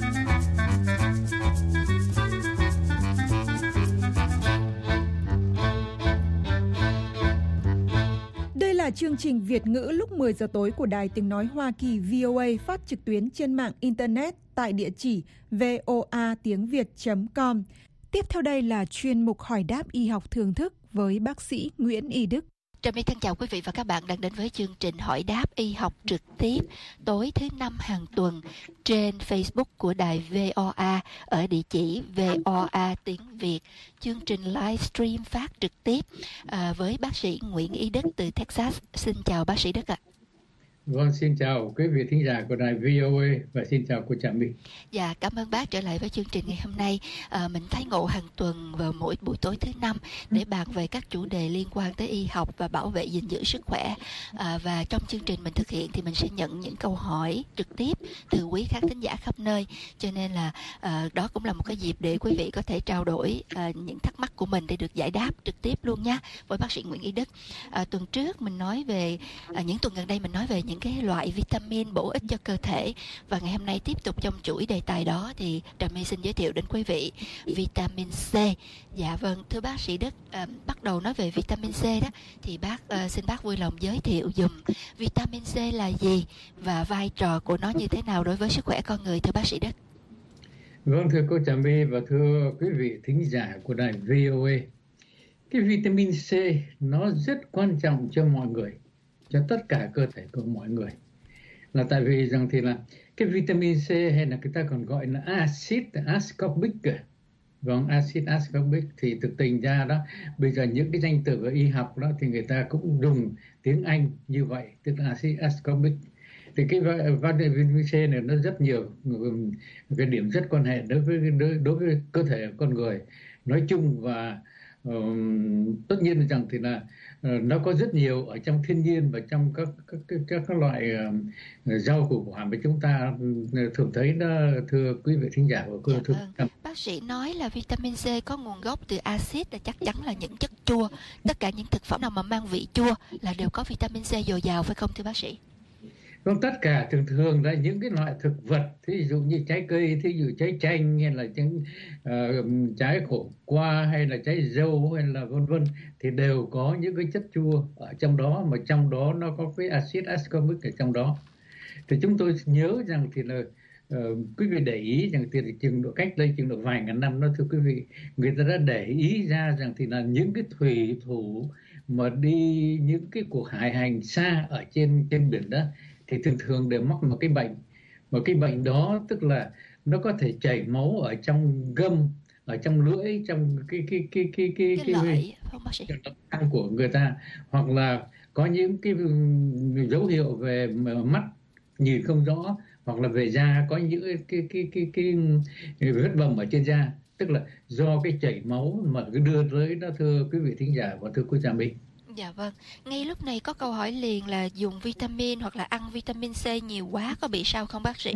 Đây là chương trình Việt ngữ lúc mười giờ tối của Đài Tiếng Nói Hoa Kỳ vê o a phát trực tuyến trên mạng Internet tại địa chỉ voa tiếng việt chấm com. Tiếp theo đây là chuyên mục hỏi đáp y học thường thức với bác sĩ Nguyễn Y Đức. Trà My thân chào quý vị và các bạn đang đến với chương trình hỏi đáp y học trực tiếp tối thứ năm hàng tuần trên Facebook của đài vê o a ở địa chỉ voa tiếng Việt. Chương trình livestream phát trực tiếp à, với bác sĩ Nguyễn Y Đức từ Texas. Xin chào bác sĩ Đức ạ. Vâng, xin chào quý vị thính giả của đài vê o a và xin chào cô Trà My. Dạ, cảm ơn bác trở lại với chương trình ngày hôm nay. À, mình thấy ngộ hàng tuần vào mỗi buổi tối thứ năm để bàn về các chủ đề liên quan tới y học và bảo vệ gìn giữ sức khỏe. À, và trong chương trình mình thực hiện thì mình sẽ nhận những câu hỏi trực tiếp từ quý khán thính giả khắp nơi. Cho nên là à, đó cũng là một cái dịp để quý vị có thể trao đổi à, những thắc mắc của mình để được giải đáp trực tiếp luôn nha với bác sĩ Nguyễn Ý Đức. À, tuần trước mình nói về à, những tuần gần đây mình nói về những cái loại vitamin bổ ích cho cơ thể, và ngày hôm nay tiếp tục trong chuỗi đề tài đó thì Trà My xin giới thiệu đến quý vị vitamin C. Dạ vâng, thưa bác sĩ Đức, à, bắt đầu nói về vitamin C đó thì bác à, xin bác vui lòng giới thiệu dùm vitamin C là gì và vai trò của nó như thế nào đối với sức khỏe con người, thưa bác sĩ Đức. Vâng, thưa cô Trà My và thưa quý vị thính giả của đài vê o a, cái vitamin C nó rất quan trọng cho mọi người, cho tất cả cơ thể của mọi người, là tại vì rằng thì là cái vitamin C hay là người ta còn gọi là acid ascorbic, vâng, acid ascorbic thì thực tình ra đó bây giờ những cái danh từ ở y học đó thì người ta cũng dùng tiếng Anh như vậy, tức là acid ascorbic. Thì cái vitamin C này nó rất nhiều cái điểm rất quan hệ đối với đối, đối với cơ thể con người nói chung, và uh, tất nhiên rằng thì là uh, nó có rất nhiều ở trong thiên nhiên và trong các các các, các, các loại uh, rau củ quả mà chúng ta thường thấy đó, thưa quý vị thính giả và cô. Dạ thưa vâng. Bác sĩ nói là vitamin C có nguồn gốc từ axit, là chắc chắn là những chất chua. Tất cả những thực phẩm nào mà mang vị chua là đều có vitamin C dồi dào, phải không thưa bác sĩ? Vâng, tất cả thường thường là những cái loại thực vật, thí dụ như trái cây, thí dụ trái chanh hay là những uh, trái khổ qua hay là trái dâu hay là vân vân thì đều có những cái chất chua ở trong đó, mà trong đó nó có cái acid ascorbic ở trong đó. Thì chúng tôi nhớ rằng thì là uh, quý vị để ý rằng thì chừng độ cách đây chừng độ vài ngàn năm đó, thưa quý vị, người ta đã để ý ra rằng thì là những cái thủy thủ mà đi những cái cuộc hải hành xa ở trên trên biển đó thì thường thường đều mắc một cái bệnh, một cái bệnh đó tức là nó có thể chảy máu ở trong gâm, ở trong lưỡi, trong cái cái cái cái cái cái, cái, cái răng của người ta, hoặc là có những cái dấu hiệu về mắt nhìn không rõ, hoặc là về da có những cái cái cái cái, cái, cái vết bầm ở trên da, tức là do cái chảy máu mà cứ đưa tới đó, thưa quý vị thính giả và thưa cô Trà My. Dạ vâng, ngay lúc này có câu hỏi liền là dùng vitamin hoặc là ăn vitamin C nhiều quá có bị sao không bác sĩ?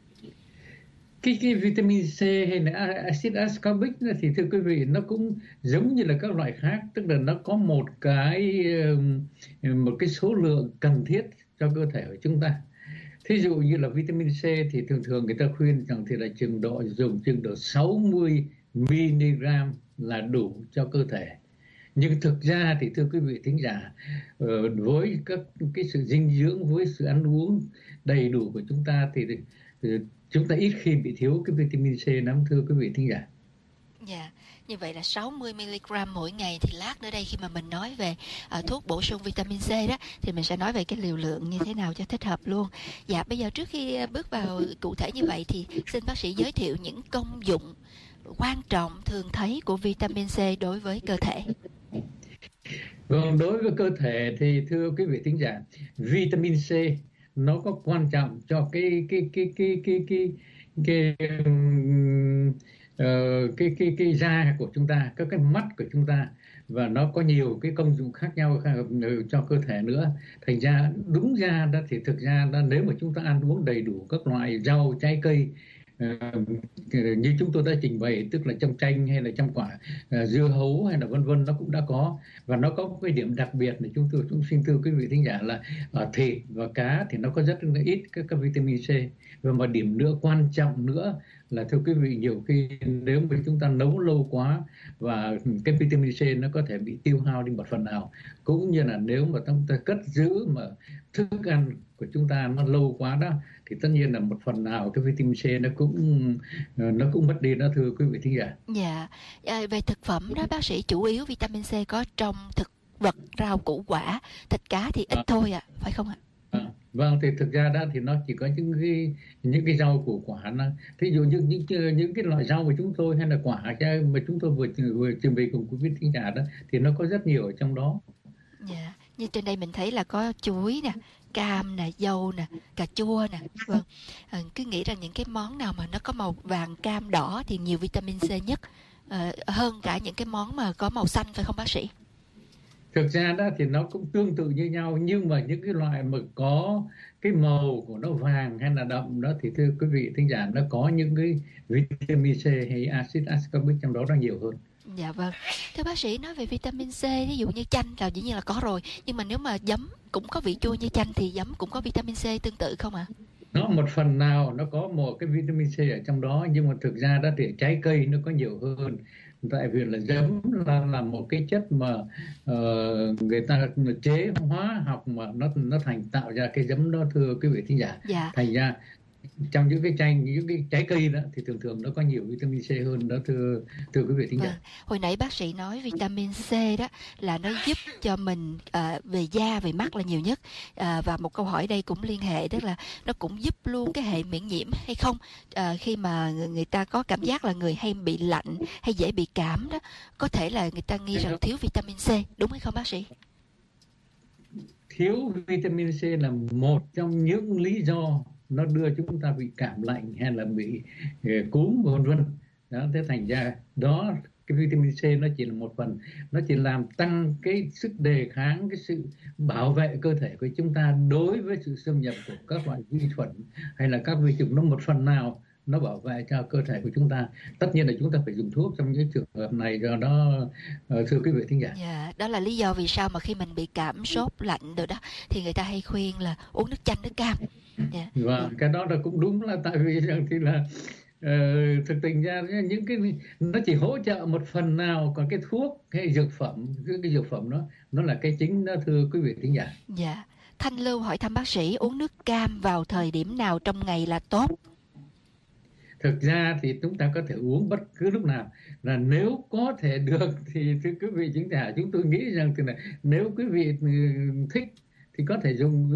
Cái, cái vitamin C hay là acid ascorbic thì thưa quý vị nó cũng giống như là các loại khác, tức là nó có một cái một cái số lượng cần thiết cho cơ thể của chúng ta. Thí dụ như là vitamin C thì thường thường người ta khuyên rằng thì là chừng độ dùng chừng độ sáu mươi mi-li-gam là đủ cho cơ thể. Nhưng thực ra thì thưa quý vị thính giả, với các cái sự dinh dưỡng, với sự ăn uống đầy đủ của chúng ta thì chúng ta ít khi bị thiếu cái vitamin C lắm, thưa quý vị thính giả. Dạ, như vậy là sáu mươi mi-li-gam mỗi ngày. Thì lát nữa đây khi mà mình nói về uh, thuốc bổ sung vitamin C đó thì mình sẽ nói về cái liều lượng như thế nào cho thích hợp luôn. Dạ, bây giờ trước khi bước vào cụ thể như vậy thì xin bác sĩ giới thiệu những công dụng quan trọng thường thấy của vitamin C đối với cơ thể. Vâng, đối với cơ thể thì thưa quý vị thính giả, vitamin C nó có quan trọng cho cái cái cái cái cái cái cái cái, uh, cái, cái, cái da của chúng ta, các cái mắt của chúng ta, và nó có nhiều cái công dụng khác nhau cho cơ thể nữa. Thành ra đúng ra đó thì thực ra đó, nếu mà chúng ta ăn uống đầy đủ các loại rau trái cây Uh, như chúng tôi đã trình bày, tức là trong chanh hay là trong quả uh, dưa hấu hay là vân vân, nó cũng đã có. Và nó có một cái điểm đặc biệt là chúng tôi cũng xin thưa quý vị thính giả là ở thịt và cá thì nó có rất là ít các, các vitamin C. Và một điểm nữa quan trọng nữa là thưa quý vị, nhiều khi nếu mà chúng ta nấu lâu quá và cái vitamin C nó có thể bị tiêu hao đi một phần nào, cũng như là nếu mà chúng ta cất giữ mà thức ăn của chúng ta nó lâu quá đó thì tất nhiên là một phần nào cái vitamin C nó cũng nó cũng mất đi đó, thưa quý vị thính giả. Dạ, à, về thực phẩm đó bác sĩ, chủ yếu vitamin C có trong thực vật, rau củ quả, thịt cá thì ít à. thôi ạ, à, phải không ạ? À, vâng, thì thực ra đó thì nó chỉ có những cái những cái rau củ quả, nó thí dụ như những những, những cái loại rau của chúng tôi hay là quả mà chúng tôi vừa vừa trình bày cùng quý vị thính giả đó thì nó có rất nhiều ở trong đó. Dạ, Như trên đây mình thấy là có chuối nè, cam nè, dâu nè, cà chua nè. Vâng, à, cứ nghĩ rằng những cái món nào mà nó có màu vàng, cam, đỏ thì nhiều vitamin C nhất, à, hơn cả những cái món mà có màu xanh, phải không bác sĩ? Thực ra đó thì nó cũng tương tự như nhau, nhưng mà những cái loại mà có cái màu của nó vàng hay là đậm đó thì thưa quý vị thính giả, nó có những cái vitamin C hay axit ascorbic trong đó nó nhiều hơn. Dạ vâng. Thưa bác sĩ, nói về vitamin C, ví dụ như chanh là dĩ nhiên là có rồi, nhưng mà nếu mà giấm cũng có vị chua như chanh thì giấm cũng có vitamin C tương tự không ạ? À? Nó một phần nào nó có một cái vitamin C ở trong đó, nhưng mà thực ra đó thì trái cây nó có nhiều hơn. Tại vì là giấm là, là một cái chất mà uh, người ta chế hóa học mà nó nó thành tạo ra cái giấm đó thưa quý vị thính giả. Dạ. Thành ra trong những cái chanh, những cái trái cây đó thì thường thường nó có nhiều vitamin C hơn đó thưa thưa quý vị thính giả. Vâng. Hồi nãy bác sĩ nói vitamin C đó là nó giúp cho mình uh, về da, về mắt là nhiều nhất, uh, và một câu hỏi đây cũng liên hệ, tức là nó cũng giúp luôn cái hệ miễn nhiễm hay không? Uh, khi mà người ta có cảm giác là người hay bị lạnh hay dễ bị cảm đó, có thể là người ta nghi rằng thiếu vitamin C, đúng hay không bác sĩ? Thiếu vitamin C là một trong những lý do nó đưa chúng ta bị cảm lạnh hay là bị uh, cúm vân vân. Đó, thế thành ra đó, cái vitamin C nó chỉ là một phần, nó chỉ làm tăng cái sức đề kháng, cái sự bảo vệ cơ thể của chúng ta đối với sự xâm nhập của các loại vi khuẩn hay là các vi trùng. Nó một phần nào nó bảo vệ cho cơ thể của chúng ta. Tất nhiên là chúng ta phải dùng thuốc trong những trường hợp này, do đó thưa quý vị thính giả. Dạ, đó là lý do vì sao mà khi mình bị cảm sốt lạnh rồi đó thì người ta hay khuyên là uống nước chanh, nước cam. Dạ. Và cái đó là cũng đúng, là tại vì rằng thì là uh, thực tình ra những cái nó chỉ hỗ trợ một phần nào, còn cái thuốc hay dược phẩm, cái, cái dược phẩm đó nó là cái chính đó thưa quý vị thính giả. Dạ. Thanh Lưu hỏi thăm bác sĩ, uống nước cam vào thời điểm nào trong ngày là tốt? Thực ra thì chúng ta có thể uống bất cứ lúc nào, là nếu có thể được thì thưa quý vị thính giả, chúng tôi nghĩ rằng thì là nếu quý vị thích thì có thể dùng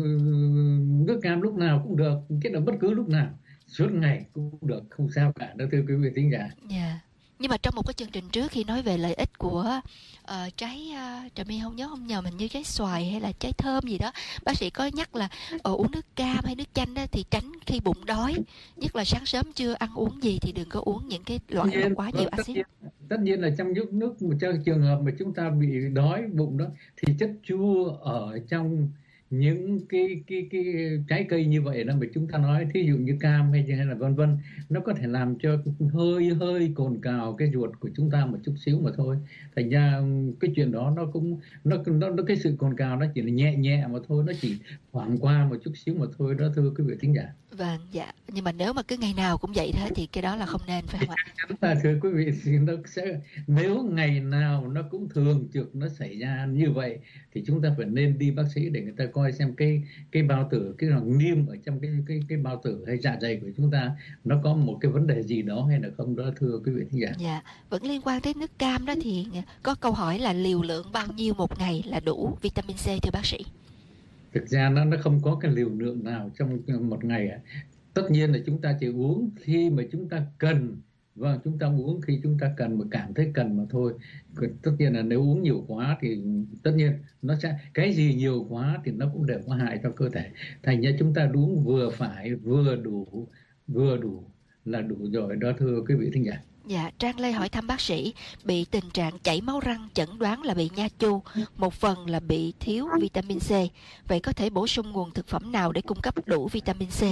nước cam lúc nào cũng được, cái là bất cứ lúc nào, suốt ngày cũng được, không sao cả đó thưa quý vị thính giả. Dạ. Nhưng mà trong một cái chương trình trước khi nói về lợi ích của uh, trái uh, Trà My không nhớ không nhầm, hình như trái xoài hay là trái thơm gì đó, bác sĩ có nhắc là uh, uống nước cam hay nước chanh đó thì tránh khi bụng đói, nhất là sáng sớm chưa ăn uống gì thì đừng có uống những cái loại mà quá nhiều axit. Tất, tất nhiên là trong nước nước mà trong trường hợp mà chúng ta bị đói bụng đó thì chất chua ở trong những cái cái cái trái cây như vậy đó mà chúng ta nói, thí dụ như cam hay hay là vân vân, nó có thể làm cho hơi hơi cồn cào cái ruột của chúng ta một chút xíu mà thôi. Thành ra cái chuyện đó nó cũng nó nó, nó cái sự cồn cào nó chỉ là nhẹ nhẹ mà thôi, nó chỉ thoảng qua một chút xíu mà thôi đó thưa quý vị thính giả. Vâng, dạ. Nhưng mà nếu mà cứ ngày nào cũng vậy thế thì cái đó là không nên, phải không ạ? Chắc chắn là thưa quý vị, thì nó sẽ, nếu ngày nào nó cũng thường trực nó xảy ra như vậy thì chúng ta phải nên đi bác sĩ để người ta coi xem cái cái bao tử, cái lòng niêm ở trong cái cái cái bao tử hay dạ dày của chúng ta nó có một cái vấn đề gì đó hay là không đó thưa quý vị thính giả. Dạ, vẫn liên quan tới nước cam đó thì có câu hỏi là liều lượng bao nhiêu một ngày là đủ vitamin C thưa bác sĩ? Thực ra nó nó không có cái liều lượng nào trong một ngày. Tất nhiên là chúng ta chỉ uống khi mà chúng ta cần, và chúng ta uống khi chúng ta cần mà cảm thấy cần mà thôi. Tất nhiên là nếu uống nhiều quá thì tất nhiên nó sẽ, cái gì nhiều quá thì nó cũng đều có hại cho cơ thể. Thành ra chúng ta uống vừa phải, vừa đủ, vừa đủ là đủ rồi đó thưa quý vị thính giả. Dạ, Trang Lê hỏi thăm bác sĩ, bị tình trạng chảy máu răng chẩn đoán là bị nha chu, một phần là bị thiếu vitamin C. Vậy có thể bổ sung nguồn thực phẩm nào để cung cấp đủ vitamin C?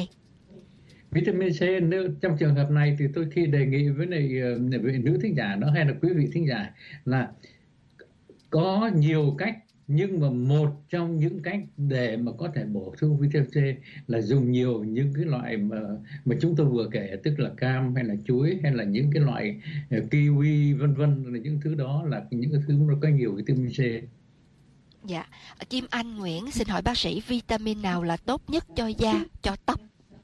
Vitamin C nếu trong trường hợp này thì tôi khi đề nghị với này với nữ thính giả đó hay là quý vị thính giả là có nhiều cách, nhưng mà một trong những cách để mà có thể bổ sung vitamin C là dùng nhiều những cái loại mà mà chúng tôi vừa kể, tức là cam hay là chuối hay là những cái loại kiwi vân vân, là những thứ đó là những cái thứ nó có nhiều vitamin C. Dạ, Kim Anh Nguyễn xin hỏi bác sĩ vitamin nào là tốt nhất cho da, cho tóc?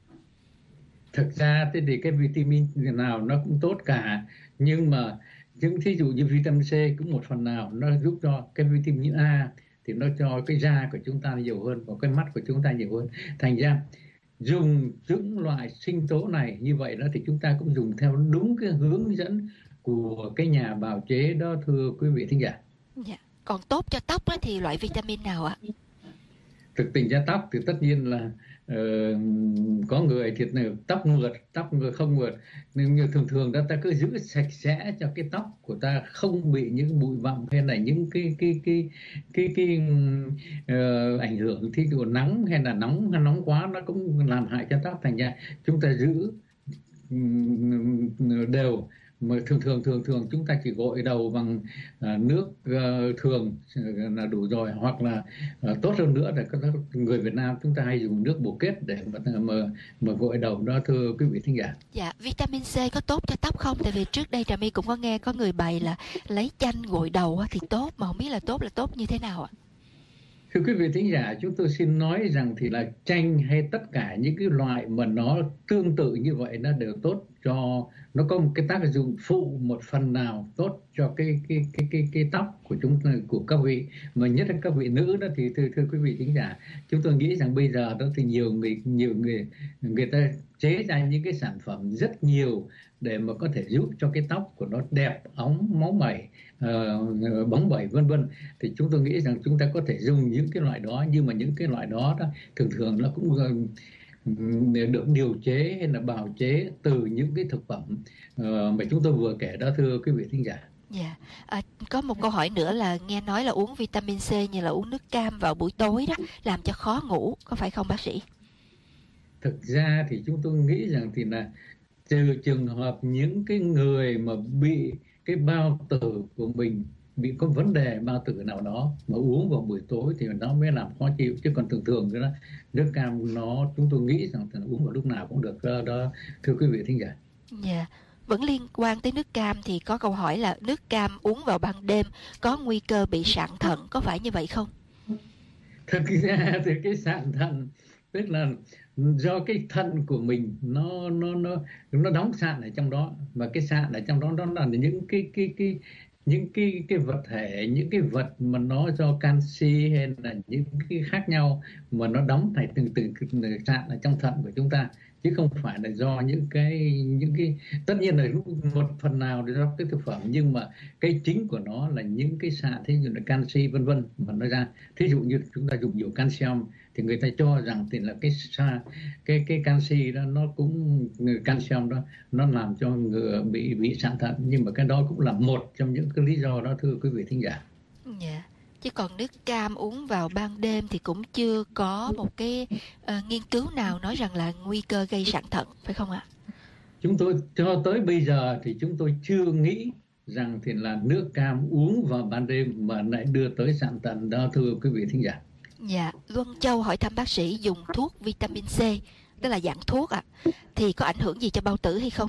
Thực ra thì cái vitamin nào nó cũng tốt cả, nhưng mà những thí dụ như vitamin C cũng một phần nào nó giúp cho cái vitamin A thì nó cho cái da của chúng ta nhiều hơn và cái mắt của chúng ta nhiều hơn. Thành ra dùng những loại sinh tố này như vậy đó thì chúng ta cũng dùng theo đúng cái hướng dẫn của cái nhà bào chế đó thưa quý vị thính giả. Dạ. Còn tốt cho tóc á, thì loại vitamin nào ạ? Thực tình ra tóc thì tất nhiên là uh, có người thì tóc mượt, tóc người không mượt, nhưng như thường thường đó ta cứ giữ sạch sẽ cho cái tóc của ta không bị những bụi bặm hay là những cái cái cái cái cái, cái uh, ảnh hưởng thì của nắng hay là nóng hay nóng quá nó cũng làm hại cho tóc. Thành ra chúng ta giữ um, đều, mà thường thường thường thường chúng ta chỉ gội đầu bằng uh, nước uh, thường là đủ rồi, hoặc là uh, tốt hơn nữa là các người Việt Nam chúng ta hay dùng nước bổ kết để mà mà, mà gội đầu đó, thưa quý vị thính giả. Dạ, vitamin C có tốt cho tóc không? Tại vì trước đây Trà My cũng có nghe có người bày là lấy chanh gội đầu thì tốt, mà không biết là tốt là tốt như thế nào ạ? Thưa quý vị thính giả, chúng tôi xin nói rằng thì là chanh hay tất cả những cái loại mà nó tương tự như vậy nó đều tốt cho, nó có một cái tác dụng phụ một phần nào tốt cho cái cái cái cái cái tóc của chúng của các vị, mà nhất là các vị nữ đó thì thưa thưa quý vị thính giả, chúng tôi nghĩ rằng bây giờ đó thì nhiều người nhiều người người ta chế ra những cái sản phẩm rất nhiều để mà có thể giúp cho cái tóc của nó đẹp, óng, máu mẩy, uh, bóng bẩy vân vân. Thì chúng tôi nghĩ rằng chúng ta có thể dùng những cái loại đó, nhưng mà những cái loại đó, đó thường thường nó cũng uh, được điều chế hay là bào chế từ những cái thực phẩm uh, mà chúng tôi vừa kể đó, thưa quý vị thính giả. Dạ, yeah. à, có một câu hỏi nữa là nghe nói là uống vitamin C như là uống nước cam vào buổi tối đó làm cho khó ngủ, có phải không bác sĩ? Thực ra thì chúng tôi nghĩ rằng thì là trừ trường hợp những cái người mà bị cái bao tử của mình bị có vấn đề bao tử nào đó mà uống vào buổi tối thì nó mới làm khó chịu, chứ còn thường thường cái đó nước cam nó chúng tôi nghĩ rằng là uống vào lúc nào cũng được đó, đó thưa quý vị thính giả. Dạ, yeah. Vẫn liên quan tới nước cam thì có câu hỏi là nước cam uống vào ban đêm có nguy cơ bị sạn thận, có phải như vậy không? Thực ra thì cái sạn thận tức là do cái thận của mình nó nó nó nó đóng sạn ở trong đó, và cái sạn ở trong đó đó là những cái cái cái những cái cái vật thể, những cái vật mà nó do canxi hay là những cái khác nhau mà nó đóng thành từng từng sạn ở trong thận của chúng ta, chứ không phải là do những cái những cái tất nhiên là một phần nào do cái thực phẩm, nhưng mà cái chính của nó là những cái sạn, thí dụ là canxi vân vân mà nó ra. Thí dụ như chúng ta dùng nhiều calcium thì người ta cho rằng thì là cái cái cái canxi đó nó cũng calcium đó nó làm cho người bị bị sạn thận, nhưng mà cái đó cũng là một trong những cái lý do đó, thưa quý vị thính giả. Dạ. Yeah. Chứ còn nước cam uống vào ban đêm thì cũng chưa có một cái uh, nghiên cứu nào nói rằng là nguy cơ gây sạn thận, phải không ạ? Chúng tôi cho tới bây giờ thì chúng tôi chưa nghĩ rằng thì là nước cam uống vào ban đêm mà lại đưa tới sạn thận đó, thưa quý vị thính giả. Dạ, Luân Châu hỏi thăm bác sĩ dùng thuốc vitamin C, tức là dạng thuốc ạ, à, thì có ảnh hưởng gì cho bao tử hay không?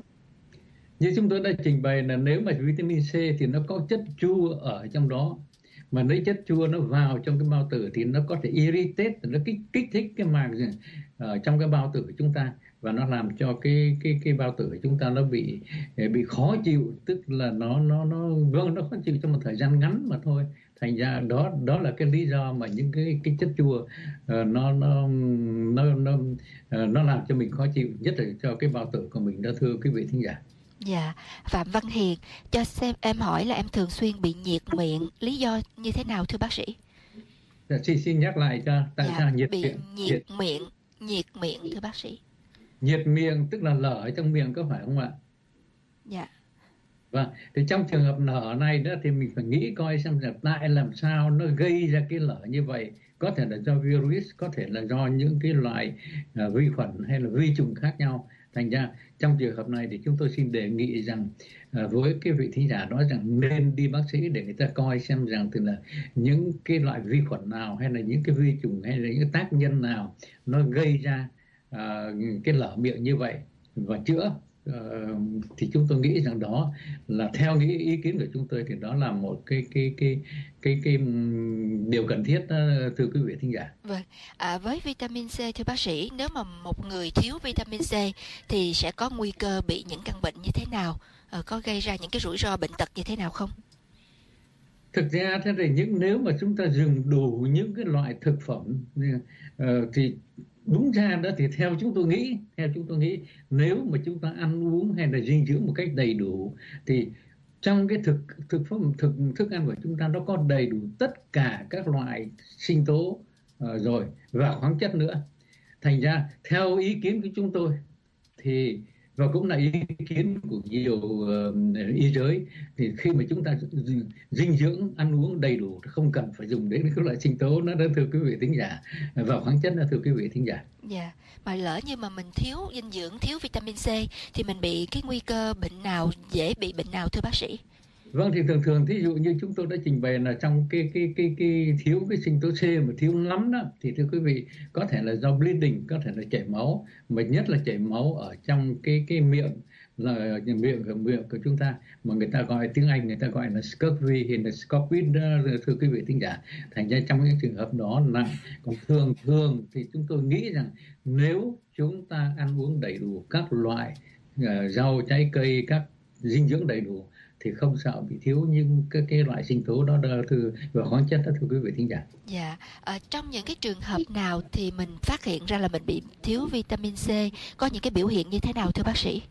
Như chúng tôi đã trình bày là nếu mà vitamin C thì nó có chất chua ở trong đó, mà lấy chất chua nó vào trong cái bao tử thì nó có thể irritate, nó kích kích thích cái màng ở trong cái bao tử của chúng ta, và nó làm cho cái cái cái bao tử của chúng ta nó bị bị khó chịu, tức là nó nó nó vâng nó khó chịu trong một thời gian ngắn mà thôi. Thành ra đó đó là cái lý do mà những cái cái chất chua uh, nó nó nó nó uh, nó làm cho mình khó chịu, nhất là cho cái bao tử của mình đó, thưa quý vị thính giả. Dạ, Phạm Văn Hiền cho xem em hỏi là em thường xuyên bị nhiệt miệng, lý do như thế nào thưa bác sĩ? Dạ, xin xin nhắc lại cho tại dạ, sao nhiệt bị miệng? Nhiệt, nhiệt miệng, nhiệt miệng thưa bác sĩ. Nhiệt miệng tức là lở ở trong miệng, có phải không ạ? Dạ. Vâng, thì trong trường hợp lở này đó thì mình phải nghĩ coi xem là tại làm sao nó gây ra cái lở như vậy. Có thể là do virus, có thể là do những cái loại uh, vi khuẩn hay là vi trùng khác nhau. Thành ra trong trường hợp này thì chúng tôi xin đề nghị rằng uh, với cái vị thính giả nói rằng nên đi bác sĩ để người ta coi xem rằng từ là những cái loại vi khuẩn nào hay là những cái vi trùng hay là những tác nhân nào nó gây ra uh, cái lở miệng như vậy và chữa. Uh, thì chúng tôi nghĩ rằng đó là theo nghĩ ý kiến của chúng tôi thì đó là một cái cái cái cái cái, cái điều cần thiết đó, thưa quý vị thính giả. Vâng, à, với vitamin C thưa bác sĩ, nếu mà một người thiếu vitamin C thì sẽ có nguy cơ bị những căn bệnh như thế nào? À, có gây ra những cái rủi ro bệnh tật như thế nào không? Thực ra thế này, những nếu mà chúng ta dùng đủ những cái loại thực phẩm uh, thì đúng ra đó thì theo chúng tôi nghĩ, theo chúng tôi nghĩ nếu mà chúng ta ăn uống hay là dinh dưỡng một cách đầy đủ thì trong cái thực thực phẩm thực thức ăn của chúng ta nó có đầy đủ tất cả các loại sinh tố uh, rồi và khoáng chất nữa. Thành ra theo ý kiến của chúng tôi thì và cũng là ý kiến của nhiều uh, y giới thì khi mà chúng ta dinh dưỡng ăn uống đầy đủ không cần phải dùng đến các loại sinh tố nó đó, thưa quý vị thính giả, và khoáng chất đó, thưa quý vị thính giả. Dạ, yeah. Mà lỡ như mà mình thiếu dinh dưỡng, thiếu vitamin C thì mình bị cái nguy cơ bệnh nào, dễ bị bệnh nào thưa bác sĩ? Vâng, thì thường thường thí dụ như chúng tôi đã trình bày là trong cái cái cái cái thiếu cái sinh tố C mà thiếu lắm đó thì thưa quý vị có thể là do bleeding, có thể là chảy máu, mà nhất là chảy máu ở trong cái cái miệng là miệng của miệng của chúng ta mà người ta gọi tiếng Anh người ta gọi là scurvy hay là scorbut đó, thưa quý vị thính giả. Thành ra trong những trường hợp đó nặng. Còn thường thường thì chúng tôi nghĩ rằng nếu chúng ta ăn uống đầy đủ các loại uh, rau trái cây, các dinh dưỡng đầy đủ thì không sợ bị thiếu những cái, cái loại sinh tố đó, đó thưa, và khoáng chất đó, thưa quý vị thính giả. Dạ, à, trong những cái trường hợp nào thì mình phát hiện ra là mình bị thiếu vitamin C, có những cái biểu hiện như thế nào thưa bác sĩ?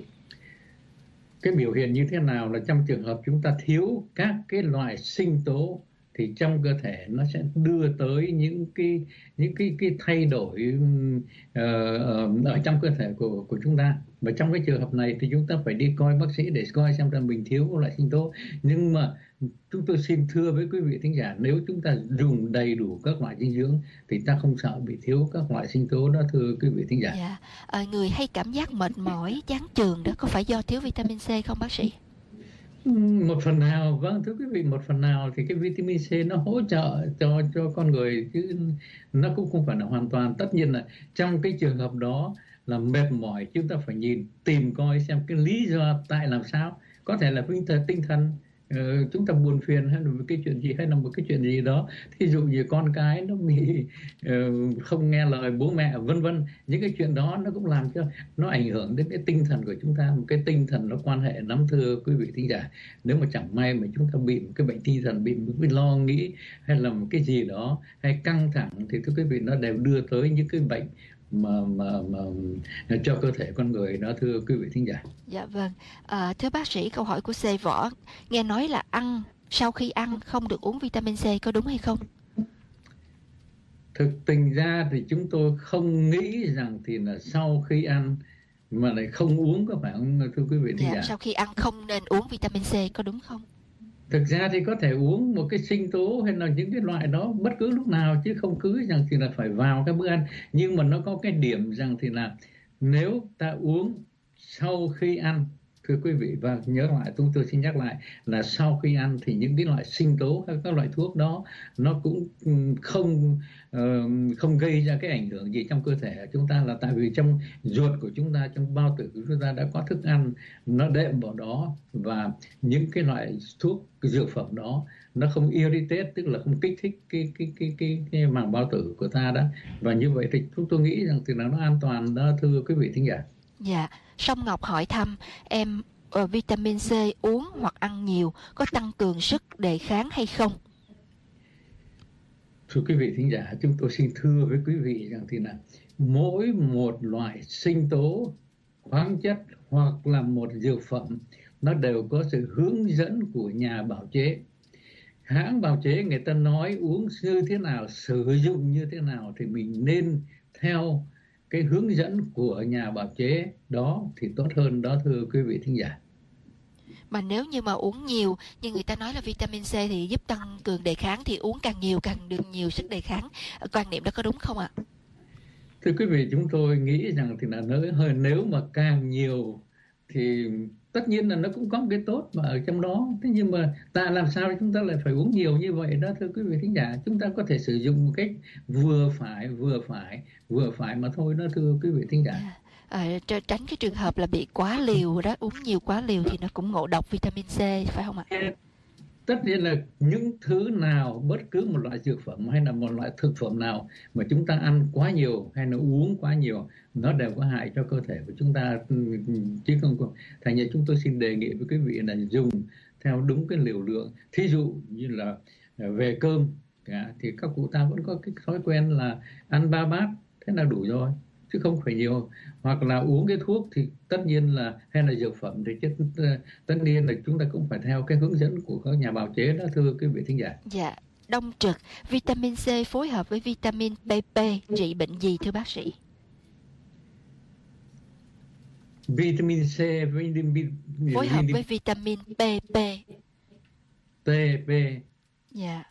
Cái biểu hiện như thế nào là trong trường hợp chúng ta thiếu các cái loại sinh tố thì trong cơ thể nó sẽ đưa tới những cái những cái cái thay đổi uh, ở trong cơ thể của của chúng ta. Và trong cái trường hợp này thì chúng ta phải đi coi bác sĩ để coi xem là mình thiếu các loại sinh tố. Nhưng mà chúng tôi xin thưa với quý vị thính giả, nếu chúng ta dùng đầy đủ các loại dinh dưỡng thì ta không sợ bị thiếu các loại sinh tố đó, thưa quý vị thính giả. Dạ. À, người hay cảm giác mệt mỏi, chán chường đó có phải do thiếu vitamin C không bác sĩ? Một phần nào, vâng thưa quý vị, một phần nào thì cái vitamin C nó hỗ trợ cho cho con người chứ nó cũng không phải là hoàn toàn. Tất nhiên là trong cái trường hợp đó là mệt mỏi, chúng ta phải nhìn tìm coi xem cái lý do tại làm sao. Có thể là tinh thần, tinh thần uh, chúng ta buồn phiền hay là một cái chuyện gì hay là một cái chuyện gì đó. Thí dụ như con cái nó bị uh, không nghe lời bố mẹ vân vân. Những cái chuyện đó nó cũng làm cho nó ảnh hưởng đến cái tinh thần của chúng ta. Một cái tinh thần nó quan hệ lắm thưa quý vị thính giả. Nếu mà chẳng may mà chúng ta bị một cái bệnh tinh thần, bị một cái lo nghĩ hay là một cái gì đó hay căng thẳng thì thưa quý vị nó đều đưa tới những cái bệnh mà mà mà cho cơ thể con người đó, thưa quý vị thính giả. Dạ vâng. À, thưa bác sĩ, câu hỏi của C Võ, nghe nói là ăn sau khi ăn không được uống vitamin C, có đúng hay không? Thực tình ra thì chúng tôi không nghĩ rằng thì là sau khi ăn mà lại không uống, có phải không thưa quý vị thính dạ, giả? Sau khi ăn không nên uống vitamin C, có đúng không? Thực ra thì có thể uống một cái sinh tố hay là những cái loại đó bất cứ lúc nào, chứ không cứ rằng thì là phải vào cái bữa ăn. Nhưng mà nó có cái điểm rằng thì là nếu ta uống sau khi ăn, thưa quý vị, và nhớ lại, tôi tôi xin nhắc lại là sau khi ăn thì những cái loại sinh tố hay các loại thuốc đó nó cũng không uh, không gây ra cái ảnh hưởng gì trong cơ thể chúng ta, là tại vì trong ruột của chúng ta, trong bao tử của chúng ta đã có thức ăn nó đệm vào đó, và những cái loại thuốc cái dược phẩm đó nó không irritate, tức là không kích thích cái cái cái cái, cái màng bao tử của ta đó, và như vậy thì chúng tôi nghĩ rằng thì là nó an toàn đó, thưa quý vị thính giả. Dạ, Song Ngọc hỏi thăm em uh, vitamin C uống hoặc ăn nhiều có tăng cường sức đề kháng hay không? Thưa quý vị thính giả, chúng tôi xin thưa với quý vị rằng thì là mỗi một loại sinh tố, khoáng chất hoặc là một dược phẩm nó đều có sự hướng dẫn của nhà bào chế. Hãng bào chế người ta nói uống như thế nào, sử dụng như thế nào thì mình nên theo cái hướng dẫn của nhà bào chế đó thì tốt hơn đó, thưa quý vị thính giả. Mà nếu như mà uống nhiều, như người ta nói là vitamin C thì giúp tăng cường đề kháng, thì uống càng nhiều càng được nhiều sức đề kháng. Quan niệm đó có đúng không ạ? Thưa quý vị, chúng tôi nghĩ rằng thì là nếu, nếu mà càng nhiều thì tất nhiên là nó cũng có một cái tốt mà ở trong đó. Thế nhưng mà ta làm sao chúng ta lại phải uống nhiều như vậy đó, thưa quý vị thính giả? Chúng ta có thể sử dụng một cách vừa phải, vừa phải, vừa phải mà thôi đó, thưa quý vị thính giả. À, tránh cái trường hợp là bị quá liều đó, uống nhiều quá liều thì nó cũng ngộ độc vitamin C, phải không ạ? Tất nhiên là những thứ nào, bất cứ một loại dược phẩm hay là một loại thực phẩm nào mà chúng ta ăn quá nhiều hay là uống quá nhiều, nó đều có hại cho cơ thể của chúng ta, chứ không có. Thành ra chúng tôi xin đề nghị với quý vị là dùng theo đúng cái liều lượng. Thí dụ như là về cơm thì các cụ ta vẫn có cái thói quen là ăn ba bát, thế là đủ rồi. chứ không phải nhiều. Hoặc là uống cái thuốc thì tất nhiên là, hay là dược phẩm thì chắc, tất nhiên là chúng ta cũng phải theo cái hướng dẫn của các nhà bào chế đó, thưa quý vị thính giả. Dạ, đông trực, vitamin C phối hợp với vitamin pê pê trị bệnh gì thưa bác sĩ? Vitamin C, vitamin, phối hợp với vitamin pê pê. tê pê. Dạ.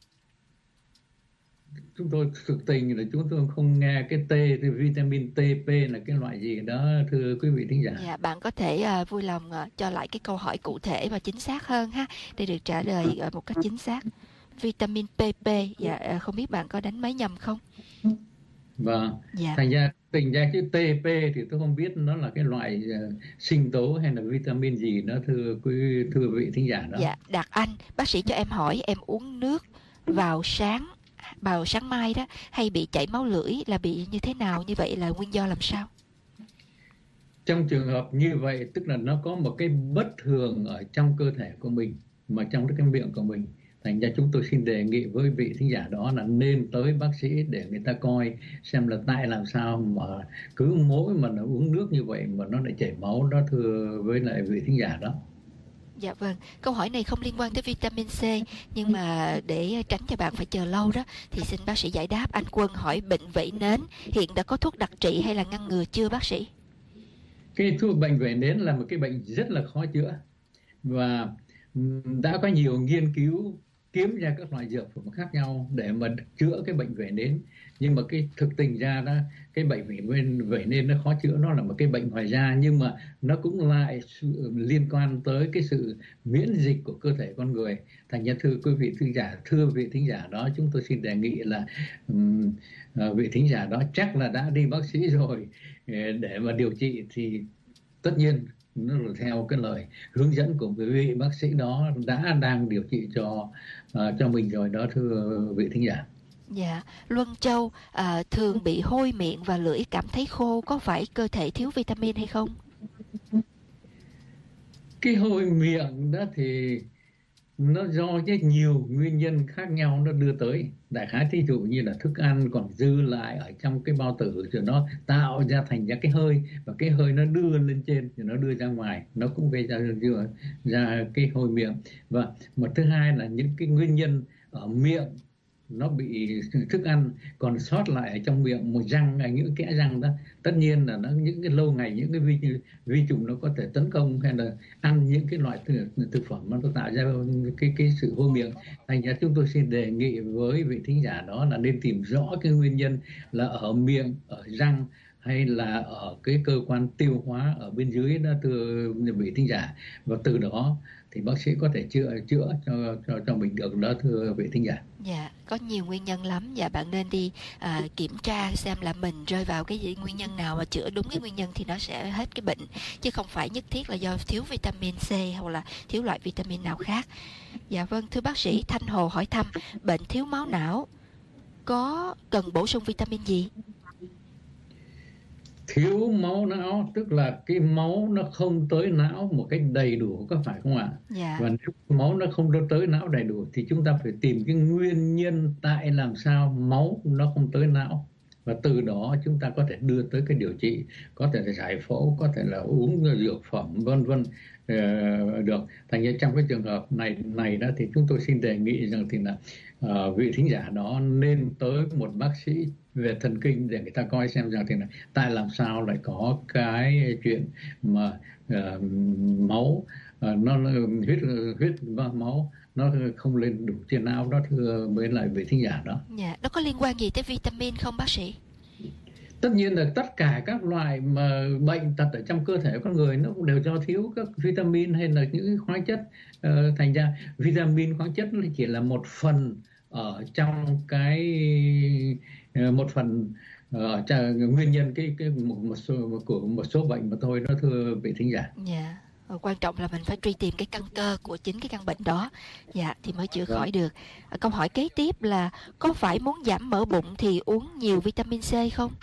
Chúng tôi thực tình là chúng tôi không nghe cái T thì vitamin tê pê là cái loại gì đó, thưa quý vị thính giả. Dạ, bạn có thể uh, vui lòng uh, cho lại cái câu hỏi cụ thể và chính xác hơn ha, để được trả lời uh, một cách chính xác. Vitamin pê pê, dạ, uh, không biết bạn có đánh máy nhầm không? Vâng. Dạ. Thành ra tình ra chữ tê pê thì tôi không biết nó là cái loại uh, sinh tố hay là vitamin gì đó, thưa quý thưa vị thính giả đó. Dạ, Đạt Anh, bác sĩ cho em hỏi, em uống nước vào sáng vào sáng mai đó, hay bị chảy máu lưỡi là bị như thế nào, như vậy là nguyên do làm sao? Trong trường hợp như vậy tức là nó có một cái bất thường ở trong cơ thể của mình, mà trong cái miệng của mình. Thành ra chúng tôi xin đề nghị với vị thính giả đó là nên tới bác sĩ để người ta coi xem là tại làm sao mà cứ mỗi mà nó uống nước như vậy mà nó lại chảy máu đó, thưa với lại vị thính giả đó. Dạ vâng, câu hỏi này không liên quan tới vitamin C, nhưng mà để tránh cho bạn phải chờ lâu đó, thì xin bác sĩ giải đáp. Anh Quân hỏi bệnh vẩy nến hiện đã có thuốc đặc trị hay là ngăn ngừa chưa bác sĩ? Cái thuốc bệnh vẩy nến là một cái bệnh rất là khó chữa, và đã có nhiều nghiên cứu kiếm ra các loại dược phẩm khác nhau để mà chữa cái bệnh vẩy nến. Nhưng mà cái thực tình ra đó, cái bệnh vẩy nến nó khó chữa, nó là một cái bệnh ngoài da, nhưng mà nó cũng lại liên quan tới cái sự miễn dịch của cơ thể con người. Thành ra thưa quý vị thính giả, thưa vị thính giả đó, chúng tôi xin đề nghị là um, vị thính giả đó chắc là đã đi bác sĩ rồi để mà điều trị, thì tất nhiên nó là theo cái lời hướng dẫn của vị bác sĩ đó đã đang điều trị cho uh, cho mình rồi đó, thưa vị thính giả. Dạ, Luân Châu, à, thường bị hôi miệng và lưỡi cảm thấy khô, có phải cơ thể thiếu vitamin hay không? Cái hôi miệng đó thì nó do rất nhiều nguyên nhân khác nhau nó đưa tới. Đại khái thí dụ như là thức ăn còn dư lại ở trong cái bao tử rồi nó tạo ra thành ra cái hơi, và cái hơi nó đưa lên trên rồi nó đưa ra ngoài, nó cũng gây ra ra cái hôi miệng. Và một thứ hai là những cái nguyên nhân ở miệng, nó bị thức ăn còn sót lại ở trong miệng, một răng hay những kẽ răng đó, tất nhiên là nó những cái lâu ngày những cái vi, vi trùng nó có thể tấn công, hay là ăn những cái loại thực, thực phẩm mà nó tạo ra cái cái sự hôi miệng. Thành ra chúng tôi xin đề nghị với vị thính giả đó là nên tìm rõ cái nguyên nhân là ở miệng, ở răng, hay là ở cái cơ quan tiêu hóa ở bên dưới đó, thưa vị thính giả, và từ đó thì bác sĩ có thể chữa chữa cho cho cho mình được đó, thưa vị thính giả. Dạ, có nhiều nguyên nhân lắm, và bạn nên đi à, kiểm tra xem là mình rơi vào cái gì, nguyên nhân nào, mà chữa đúng cái nguyên nhân thì nó sẽ hết cái bệnh, chứ không phải nhất thiết là do thiếu vitamin C hoặc là thiếu loại vitamin nào khác. Dạ vâng, thưa bác sĩ, Thanh Hồ hỏi thăm bệnh thiếu máu não có cần bổ sung vitamin gì? Thiếu máu não tức là cái máu nó không tới não một cách đầy đủ, có phải không ạ? Dạ. Và nếu máu nó không tới não đầy đủ thì chúng ta phải tìm cái nguyên nhân tại làm sao máu nó không tới não, và từ đó chúng ta có thể đưa tới cái điều trị, có thể là giải phẫu, có thể là uống dược phẩm, vân vân uh, được. Thành ra trong cái trường hợp này này đó thì chúng tôi xin đề nghị rằng thì là uh, vị thính giả đó nên tới một bác sĩ về thần kinh để người ta coi xem rằng thì là tại làm sao lại có cái chuyện mà uh, máu uh, nó huyết huyết máu nó không lên đủ trên não đó, thưa với lại vị thính giả đó. Dạ, nó có liên quan gì tới vitamin không bác sĩ? Tất nhiên là tất cả các loại mà bệnh tật ở trong cơ thể con người nó cũng đều do thiếu các vitamin hay là những khoáng chất. Uh, thành ra vitamin, khoáng chất nó chỉ là một phần ở trong cái uh, một phần ở uh, nguyên nhân cái cái một, một số của một số bệnh mà thôi đó, thưa vị thính giả. Dạ. Quan trọng là mình phải truy tìm cái căn cơ của chính cái căn bệnh đó, dạ, thì mới chữa khỏi được. Câu hỏi kế tiếp là có phải muốn giảm mỡ bụng thì uống nhiều vitamin C không?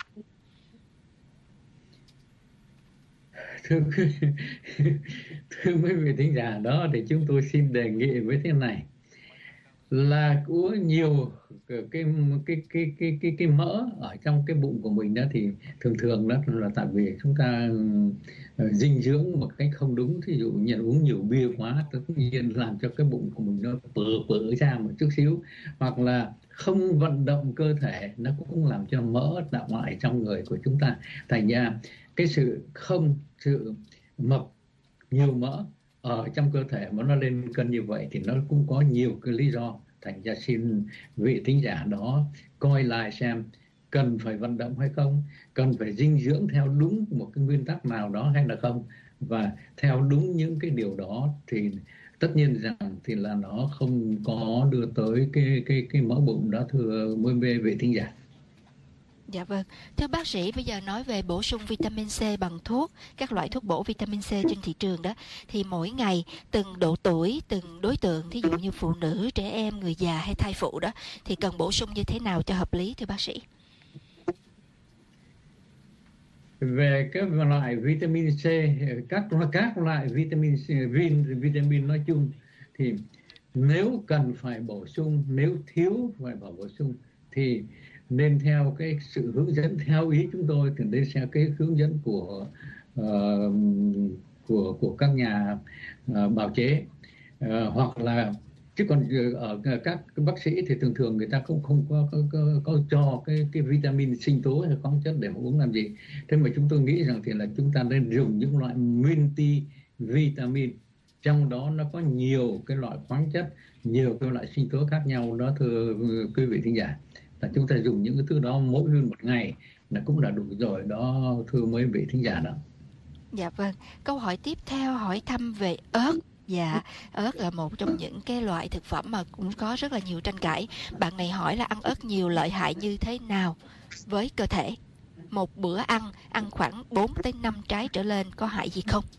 Thưa thưa mấy vị thính giả đó, thì chúng tôi xin đề nghị với thế này. là có nhiều cái cái cái cái cái cái, cái mỡ ở trong cái bụng của mình đó, thì thường thường đó là tại vì chúng ta uh, dinh dưỡng một cách không đúng. Thí dụ như uống nhiều bia quá, tất nhiên làm cho cái bụng của mình nó bự bự ra một chút xíu, hoặc là không vận động cơ thể, nó cũng làm cho mỡ đọng lại trong người của chúng ta. Thành ra cái sự không sự mập nhiều mỡ ở trong cơ thể mà nó lên cân như vậy thì nó cũng có nhiều cái lý do. Thành ra xin vị thính giả đó coi lại xem cần phải vận động hay không, cần phải dinh dưỡng theo đúng một cái nguyên tắc nào đó hay là không, và theo đúng những cái điều đó thì tất nhiên rằng thì là nó không có đưa tới cái cái cái mỡ bụng đó, thưa mấy vị thính giả. Dạ vâng. Thưa bác sĩ, bây giờ nói về bổ sung vitamin C bằng thuốc, các loại thuốc bổ vitamin C trên thị trường đó, thì mỗi ngày từng độ tuổi, từng đối tượng, thí dụ như phụ nữ, trẻ em, người già hay thai phụ đó, thì cần bổ sung như thế nào cho hợp lý thưa bác sĩ? Về các loại vitamin C, các các loại vitamin C, vitamin nói chung thì nếu cần phải bổ sung, nếu thiếu phải bỏ bổ sung thì nên theo cái sự hướng dẫn, theo ý chúng tôi thì nên theo cái hướng dẫn của uh, của của các nhà uh, bào chế, uh, hoặc là chứ còn ở các bác sĩ thì thường thường người ta cũng không có có, có, có cho cái cái vitamin sinh tố hay khoáng chất để mà uống làm gì. Thế mà chúng tôi nghĩ rằng thì là chúng ta nên dùng những loại multi vitamin, trong đó nó có nhiều cái loại khoáng chất, nhiều cái loại sinh tố khác nhau đó, thưa quý vị thính giả. Là chúng ta dùng những cái thứ đó mỗi nguyên một ngày là cũng đã đủ rồi đó, thưa mấy vị thính giả đó. Dạ vâng. Câu hỏi tiếp theo hỏi thăm về ớt. Dạ, ớt là một trong những cái loại thực phẩm mà cũng có rất là nhiều tranh cãi. Bạn này hỏi là ăn ớt nhiều lợi hại như thế nào với cơ thể? Một bữa ăn, ăn khoảng bốn tới năm trái trở lên có hại gì không?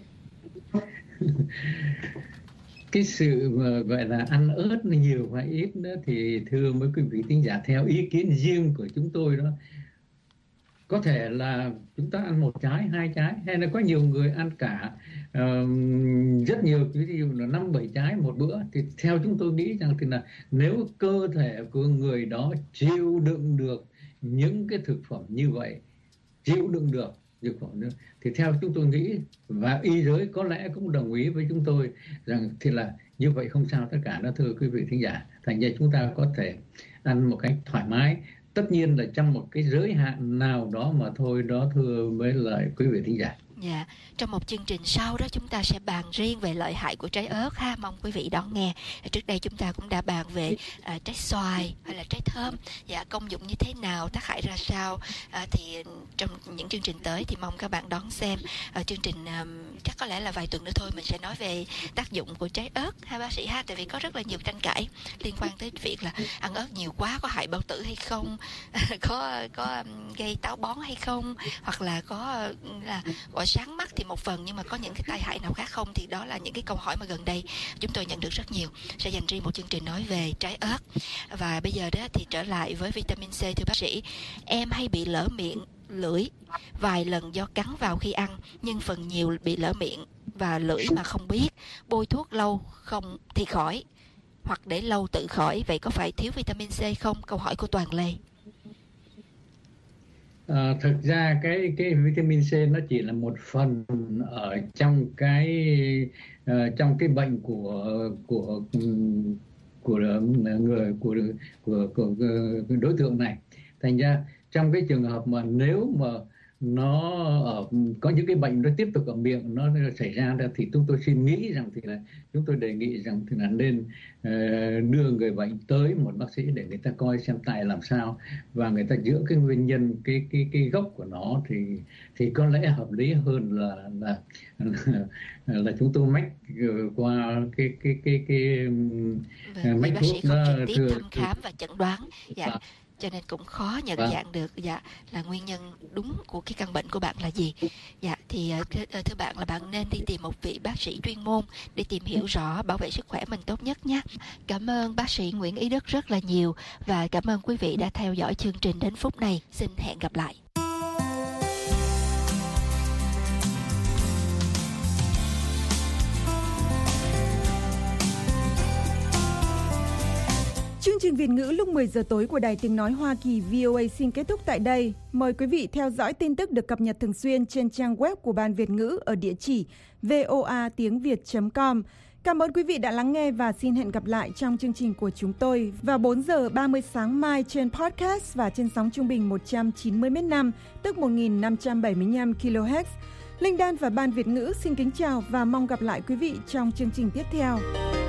Cái sự mà gọi là ăn ớt nhiều hay ít đó thì thưa mấy quý vị thính giả, theo ý kiến riêng của chúng tôi đó, có thể là chúng ta ăn một trái, hai trái, hay là có nhiều người ăn cả uh, rất nhiều, ví dụ là năm bảy trái một bữa. Thì theo chúng tôi nghĩ rằng thì là nếu cơ thể của người đó chịu đựng được những cái thực phẩm như vậy, chịu đựng được thực phẩm nữa, thì theo chúng tôi nghĩ, và y giới có lẽ cũng đồng ý với chúng tôi rằng thì là như vậy không sao tất cả đó, thưa quý vị thính giả. Thành ra chúng ta có thể ăn một cách thoải mái, tất nhiên là trong một cái giới hạn nào đó mà thôi đó, thưa với lại quý vị thính giả. Dạ, trong một chương trình sau đó chúng ta sẽ bàn riêng về lợi hại của trái ớt ha, mong quý vị đón nghe. Trước đây chúng ta cũng đã bàn về uh, trái xoài hay là trái thơm, dạ, công dụng như thế nào, tác hại ra sao, uh, thì trong những chương trình tới thì mong các bạn đón xem. Uh, chương trình uh, chắc có lẽ là vài tuần nữa thôi mình sẽ nói về tác dụng của trái ớt ha bác sĩ ha, tại vì có rất là nhiều tranh cãi liên quan tới việc là ăn ớt nhiều quá có hại bao tử hay không, có có gây táo bón hay không, hoặc là có là gọi sáng mắt thì một phần, nhưng mà có những cái tai hại nào khác không, thì đó là những cái câu hỏi mà gần đây chúng tôi nhận được rất nhiều. Sẽ dành riêng một chương trình nói về trái ớt. Và bây giờ đó thì trở lại với vitamin C, thưa bác sĩ. Em hay bị lở miệng, lưỡi vài lần do cắn vào khi ăn, nhưng phần nhiều bị lở miệng và lưỡi mà không biết. Bôi thuốc lâu không thì khỏi, hoặc để lâu tự khỏi, vậy có phải thiếu vitamin C không? Câu hỏi của Toàn Lê. À, thực ra cái cái vitamin C nó chỉ là một phần ở trong cái uh, trong cái bệnh của của của người của của, của, của đối tượng này. Thành ra trong cái trường hợp mà nếu mà nó ở có những cái bệnh nó tiếp tục ở miệng nó xảy ra thì chúng tôi xin nghĩ rằng thì là chúng tôi đề nghị rằng thì là nên uh, đưa người bệnh tới một bác sĩ để người ta coi xem tại làm sao, và người ta chữa cái nguyên nhân, cái cái cái gốc của nó thì thì có lẽ hợp lý hơn là là là, là chúng tôi mách qua cái cái cái cái, cái mách thuốc nó trực tiếp thăm khám và chẩn đoán. Dạ. À. Cho nên cũng khó nhận à. dạng được dạ là nguyên nhân đúng của cái căn bệnh của bạn là gì. Dạ thì thưa bạn là bạn nên đi tìm một vị bác sĩ chuyên môn để tìm hiểu rõ, bảo vệ sức khỏe mình tốt nhất nhé. Cảm ơn bác sĩ Nguyễn Ý Đức rất là nhiều, và cảm ơn quý vị đã theo dõi chương trình đến phút này. Xin hẹn gặp lại. Chương trình Việt ngữ lúc mười giờ tối của Đài Tiếng Nói Hoa Kỳ vê o a xin kết thúc tại đây. Mời quý vị theo dõi tin tức được cập nhật thường xuyên trên trang web của Ban Việt ngữ ở địa chỉ voa tiếng việt chấm com. Cảm ơn quý vị đã lắng nghe và xin hẹn gặp lại trong chương trình của chúng tôi vào bốn giờ ba mươi sáng mai trên podcast và trên sóng trung bình một trăm chín mươi mét năm, tức một nghìn năm trăm bảy mươi lăm ki lô héc. Linh Đan và Ban Việt ngữ xin kính chào và mong gặp lại quý vị trong chương trình tiếp theo.